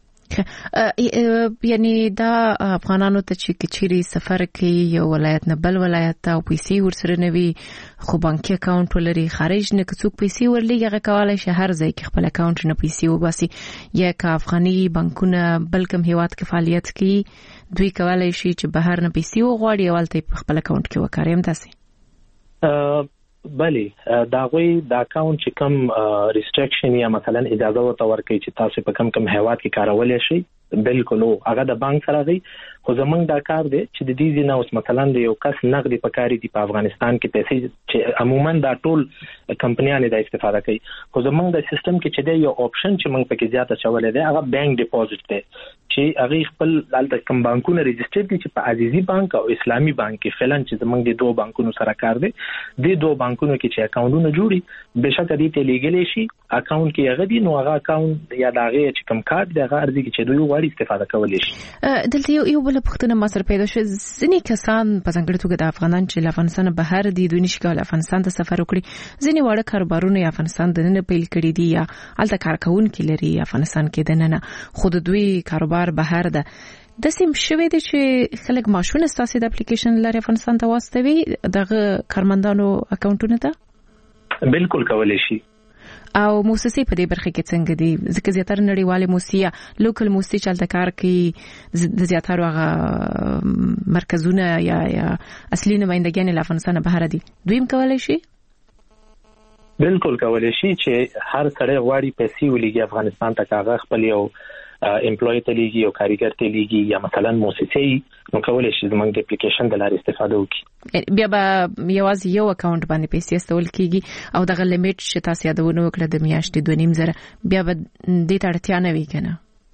یعنی دا افغانانو ته چې کچيري سفر کوي یو ولایت نه بل ولایت ته پیسې ورسره نوي خو بانکي اکاونټ ولري خارج نه کڅوک پیسې ورلېږي هغه کولای شي هر ځای کې خپل اکاونټ نه پیسې وباسي یا که افغاني بانکونه بلکم هیواد کې فعالیت کوي دوی کولای شي چې بهر نه پیسې وغواړي او الته خپل اکاونټ کې وکړي تاسو بله دا غوي د اکاونټ چې کوم ریستریکشن یا مثلا اجازه ورته ورکړي چې تاسو په کوم هیواد کې کارولای شي بالکل هغه د بانک سره دی خو زمونږ دا کار دی چې د دې نه اوس مثلا د یو کس نقدي پکاري دی په افغانستان کې پیسې چې عموما دا ټول کمپنیانه د استفاده کوي خو زمونږ د سیستم کې چې دی یو آپشن چې موږ پکې زیاته چولې دی هغه بانک ډیپوزټ دی چې هغه خپل دلته کوم بانکونه ريجستره دي چې په عزیزي بانک او اسلامي بانک کې فعلن چې زمونږ د دوه بانکونو سره کار دی د دوه بانکونو کې چې اکاونټونه جوړي بشک دې ته لیګل شي اکاونټ کې هغه دي نو هغه اکاونټ یا دغه چې کوم کارت دی هغه ارزي چې دوی وړي استفاده کولای شي دلته یو بل پختنه ما سره پیدا شو ځینې کسان په ځانګړي توګه د افغانان چې افغانستان بهر دي دوی نشي کولای افغانستان ته سفر وکړي ځینې وړ کاروبارونه یا افغانستان د نن پیل کړي دي یا الته کارکونکي لري افغانستان کې د نن خود دوی کاروبار بهر ده د سیم شوې دي چې خلک ماشونه ستاسو د اپلیکیشن لري افغانستان ته واستوي دغه کارمندانو اکاونټونه ته بالکل کولای شي او موسسې په دې برخه کې څنګه دي ځکه زیاتره نړیواله موسسې لوکل موسسې چې الته کار کوي د زیاتره هغه مرکزونه یا اصلي نمائندګان له افغانستان بهر دي دوی هم کولای شي بالکل کولای شي چې هر سړی غواړي پیسې ولېږي افغانستان ته کاغه خپل یو امپلوي ته لیږي او کاریګر ته لیږي یا مثلا موسسې نو کولای شي زموږ د اپلیکیشن د لارې استفاده وکړي بیا به یوازې یو اکاونټ باندې پیسې استول کیږي او دغه لیمیټ چې تاسو یادونه وکړه د میاشتې 2.5 زره بیا به دې ته اړتیا نه وي کنه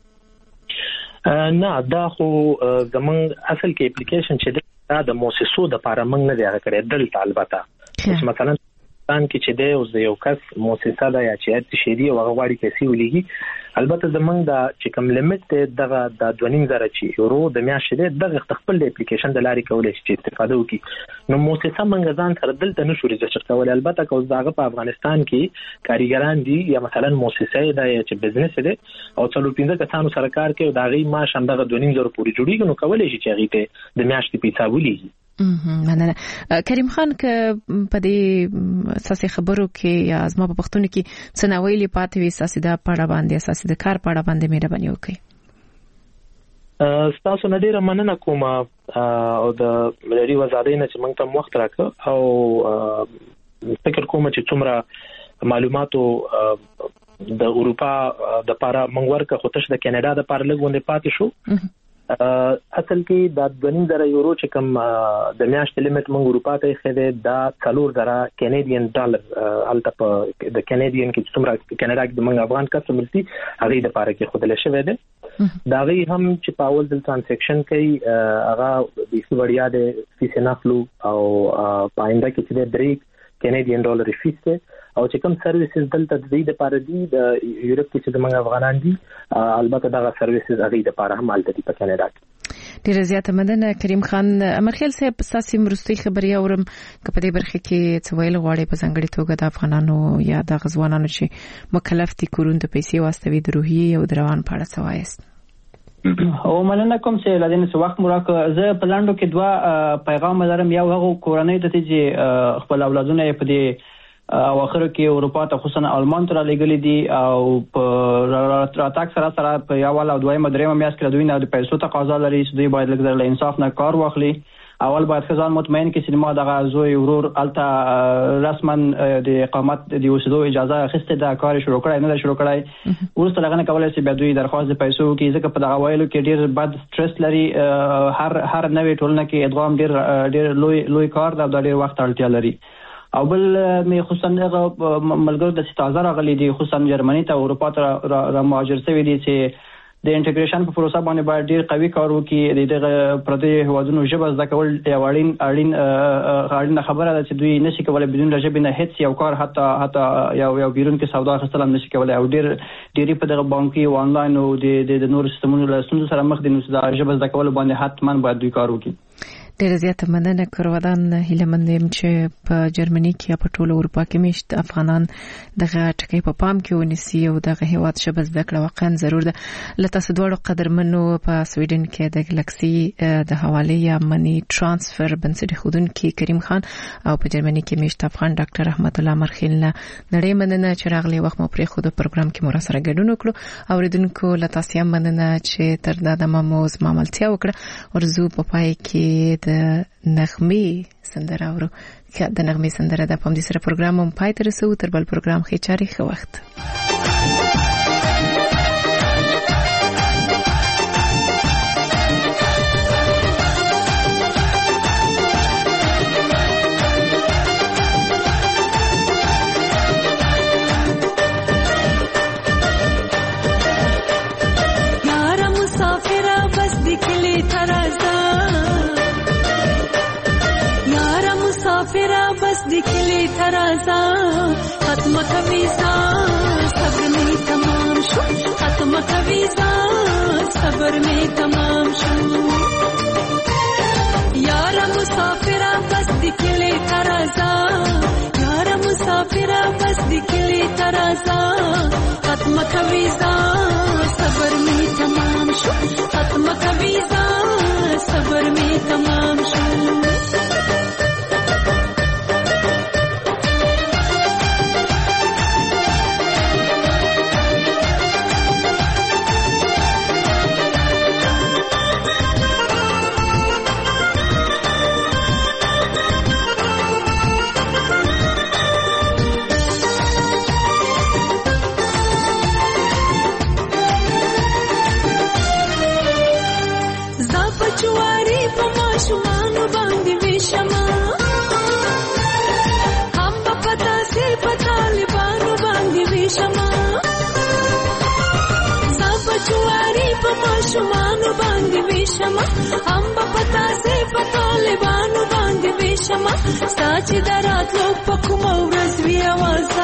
نه دا خو زموږ اصل کې اپلیکیشن چې د موسسو د لپاره موږ نه دی هغه کړی دلته البته مثلا ان کې چې دی اوس یو کس موسسه دا یا چې شهري او غواړي پیسې ولېږي البته زمونږ د چې کوم لیمیټ دغه د 2.5 زره یورو د میاشتې دغه خپل د اپلیکیشن د لارې کولای شي استفاده وکړي نو موسسه موږ ځان سره دلته نشو ریجستر کولای البته که دغه په افغانستان کې کاریګران دي یا مثلا موسسه دا چې بزنس دي او څلور 15 کسانو سره کار کوي دا غي معاش هم دغه 2.5 زره پورې جوړیږي نو کولای شي چې هغه ته د میاشتې پیسې ولېږي مننه کریم خان که په دې اساسي خبرو کې یا ازما په پښتون کې څنوي پاتې وي اساسي د پاړه باندې اساسي د کار پاړه باندې مهرباني وکړئ تاسو نه ډیره مننه کوم او د ملي وزارت نه چې موږ ته وخت راکړ او فکر کوم چې څومره معلوماتو د اروپا د لپاره موږ ورکه خو تاسو د کاناډا د لپاره لګوندې پاتې شو اصل کې د 2.5 زره یورو چې کوم د میاشتې لیمیټ موږ اروپا ته خېده دا 4 زره کینیډین ډالر الته په د کینیډین کې څومره کاناډا کې د موږ افغان کسټمر دي هغه د لپاره کې خود له شوی دی دا غي هم چې پاول د ترانزیکشن کوي هغه د وړیا د فیس نخلو او پاینده کې چې د بریک کینیډین ډالر فیس او چې کوم سرویسز دلته د دې لپاره دي د یورپ کې چې د موږ افغانان دي البته دا سرویسز هغه د لپاره هم الته دي په کاناډا کې ډیر زیاته مننه کریم خان امرخیل صاحب تاسو مرستي خبري اورم کپه دې برخه کې څه ویل غواړي په ځانګړي توګه د افغانانو یا د غزوانانو چې مکلف دي کورون ته پیسې واستوي د روحي او دروان په اړه سوایست او مننه کوم چې لدین څه وخت مراک زه په لاندو کې دوا پیغام لرم یو هغه کورنۍ ته چې خپل اولادونه په دې او اخر کې اروپا ته خصوصا آلمان ته لګلې دي او په راتاک سره په یو او دویمه درېمه میاشت کې دوی نه د پیسو تقاضا لري چې دوی باید لږ د انصاف نه کار واخلي اول باید خزان مطمئن کې سینما دغه زوی ورور الته رسما د اقامت د اوسېدو اجازه اخیسته د کار شروع کړای نه شروع کړای ورسته لغنه کولای شي به دوی درخواست د پیسو کې ځکه په دغه وایلو کې ډیر بد سټرس لري هر نوې ټولنه کې ادغام ډیر لوی کار دا ډیر وخت اړتیا لري او بل مې خصوصا هغه ملګرو د تازه راغلي دي خصوصا جرمني ته اروپا ته را مهاجر شوي دي چې د انټیګریشن په پروسه باندې باید ډیر قوي کار وکړي. دغه پردي هوادونو ژبه زده کول یو اړین خبره ده چې دوی نشي کولای بدون ژبې نه هیڅ یو کار حتی یو بیرون کې سودا اخیستل هم نشي کولای او ډیر په دغه بانکي او انلاین او د نور سیستمونو له ستونزو سره مخ دي. نو د ژبه زده کول باندې حتما باید دوی کار وکړي. ډېر زیات مننه کروادان هیله مندم چې په جرمني کې په ټوله اروپا کې مشت افغانان دغه ټکی په پام کې ونیسي او دغه هیواد شبه زده کړه واقعا ضرور ده. لته سدوړو قدرمنو په سویډن کې د ګلکسي د حواله یا منی ترانسفر بنسټ خودونکو کریم خان او په جرمني کې مشت افغان ډاکټر احمد الله مرخیل نړۍ مننه چې راغلي وخت مو پرې خو د پروګرام کې مو سره ګډون وکړو. اوریدونکو لته سیام مننه چې تر دا د ماموز ماملتیا وکړه. ورزو په پای کې د نغمې سندره اورو که د نغمې سندره د پام دي سره پروګرام هم پای ته رسو. تر بل پروګرام خې چاري خو وخت یارا مسافر بس دکلی ترازا مسافر بس دکلی ترازا ختم کویزا صبر میں تمام شو ختم کویزا صبر میں تمام شو یار مسافر بس دکلی ترازا یار مسافر بس دکلی ترازا ختم کویزا صبر میں تمام شو ختم کویزا صبر میں تمام شو شمانو باندې وشما هم په پتا سي په طالبانو باندې وشما ساچ دراتلو په کوم ورځ وی आवाज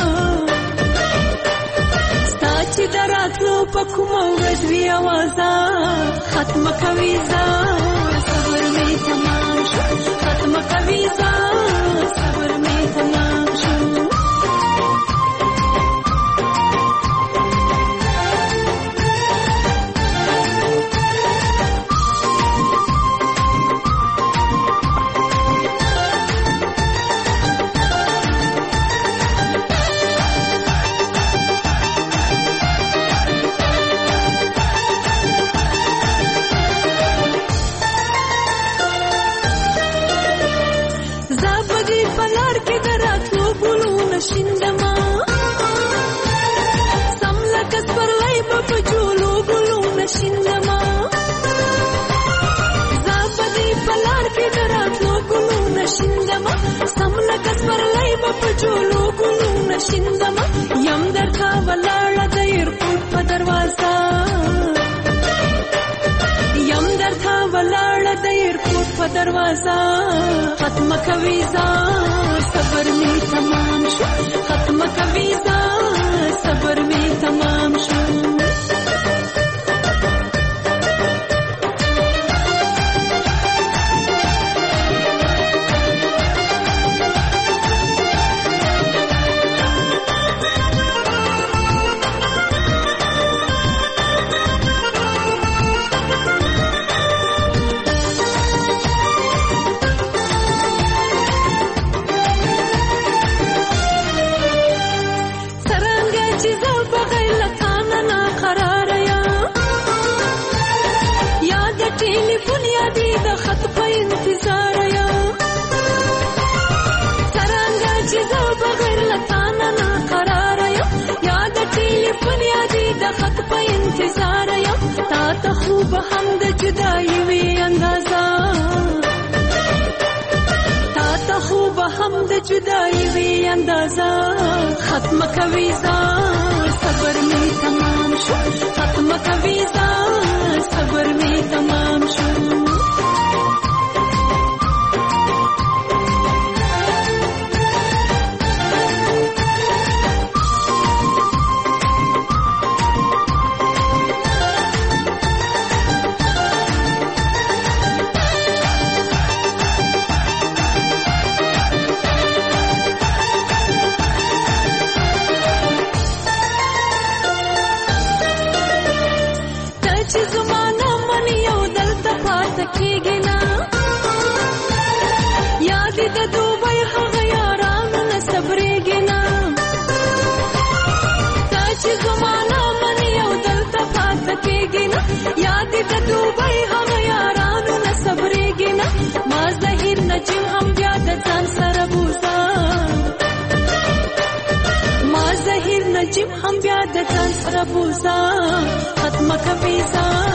ساچ دراتلو په کوم ورځ وی आवाज ختم کوي زا صبر می تمام شو ختم کوي زا صبر می تمام شو شندما سملک سپرلای په جولو ګلونه شندما زابدي پلار کې دراتلو ګلونه شندما سملک سپرلای په جولو ګلونه شندما یم درکا ولاړه د ایرپورټ په دروازه یم درکا ولاړه د ایرپورټ په دروازه ختم کوي زا صبر میں تمام شو ختم کویزا صبر میں تمام شو هم د جدای وی اندازا تا ته خو به هم د جدائی وی اندازہ ختم کوي ځان صبر می تمام شو ختم کوي ځان صبر می تمام شو نجم هم بیا د ځان سره بوزا ما زهیر نجم هم بیا د ځان سره بوزا ختم کوي ځان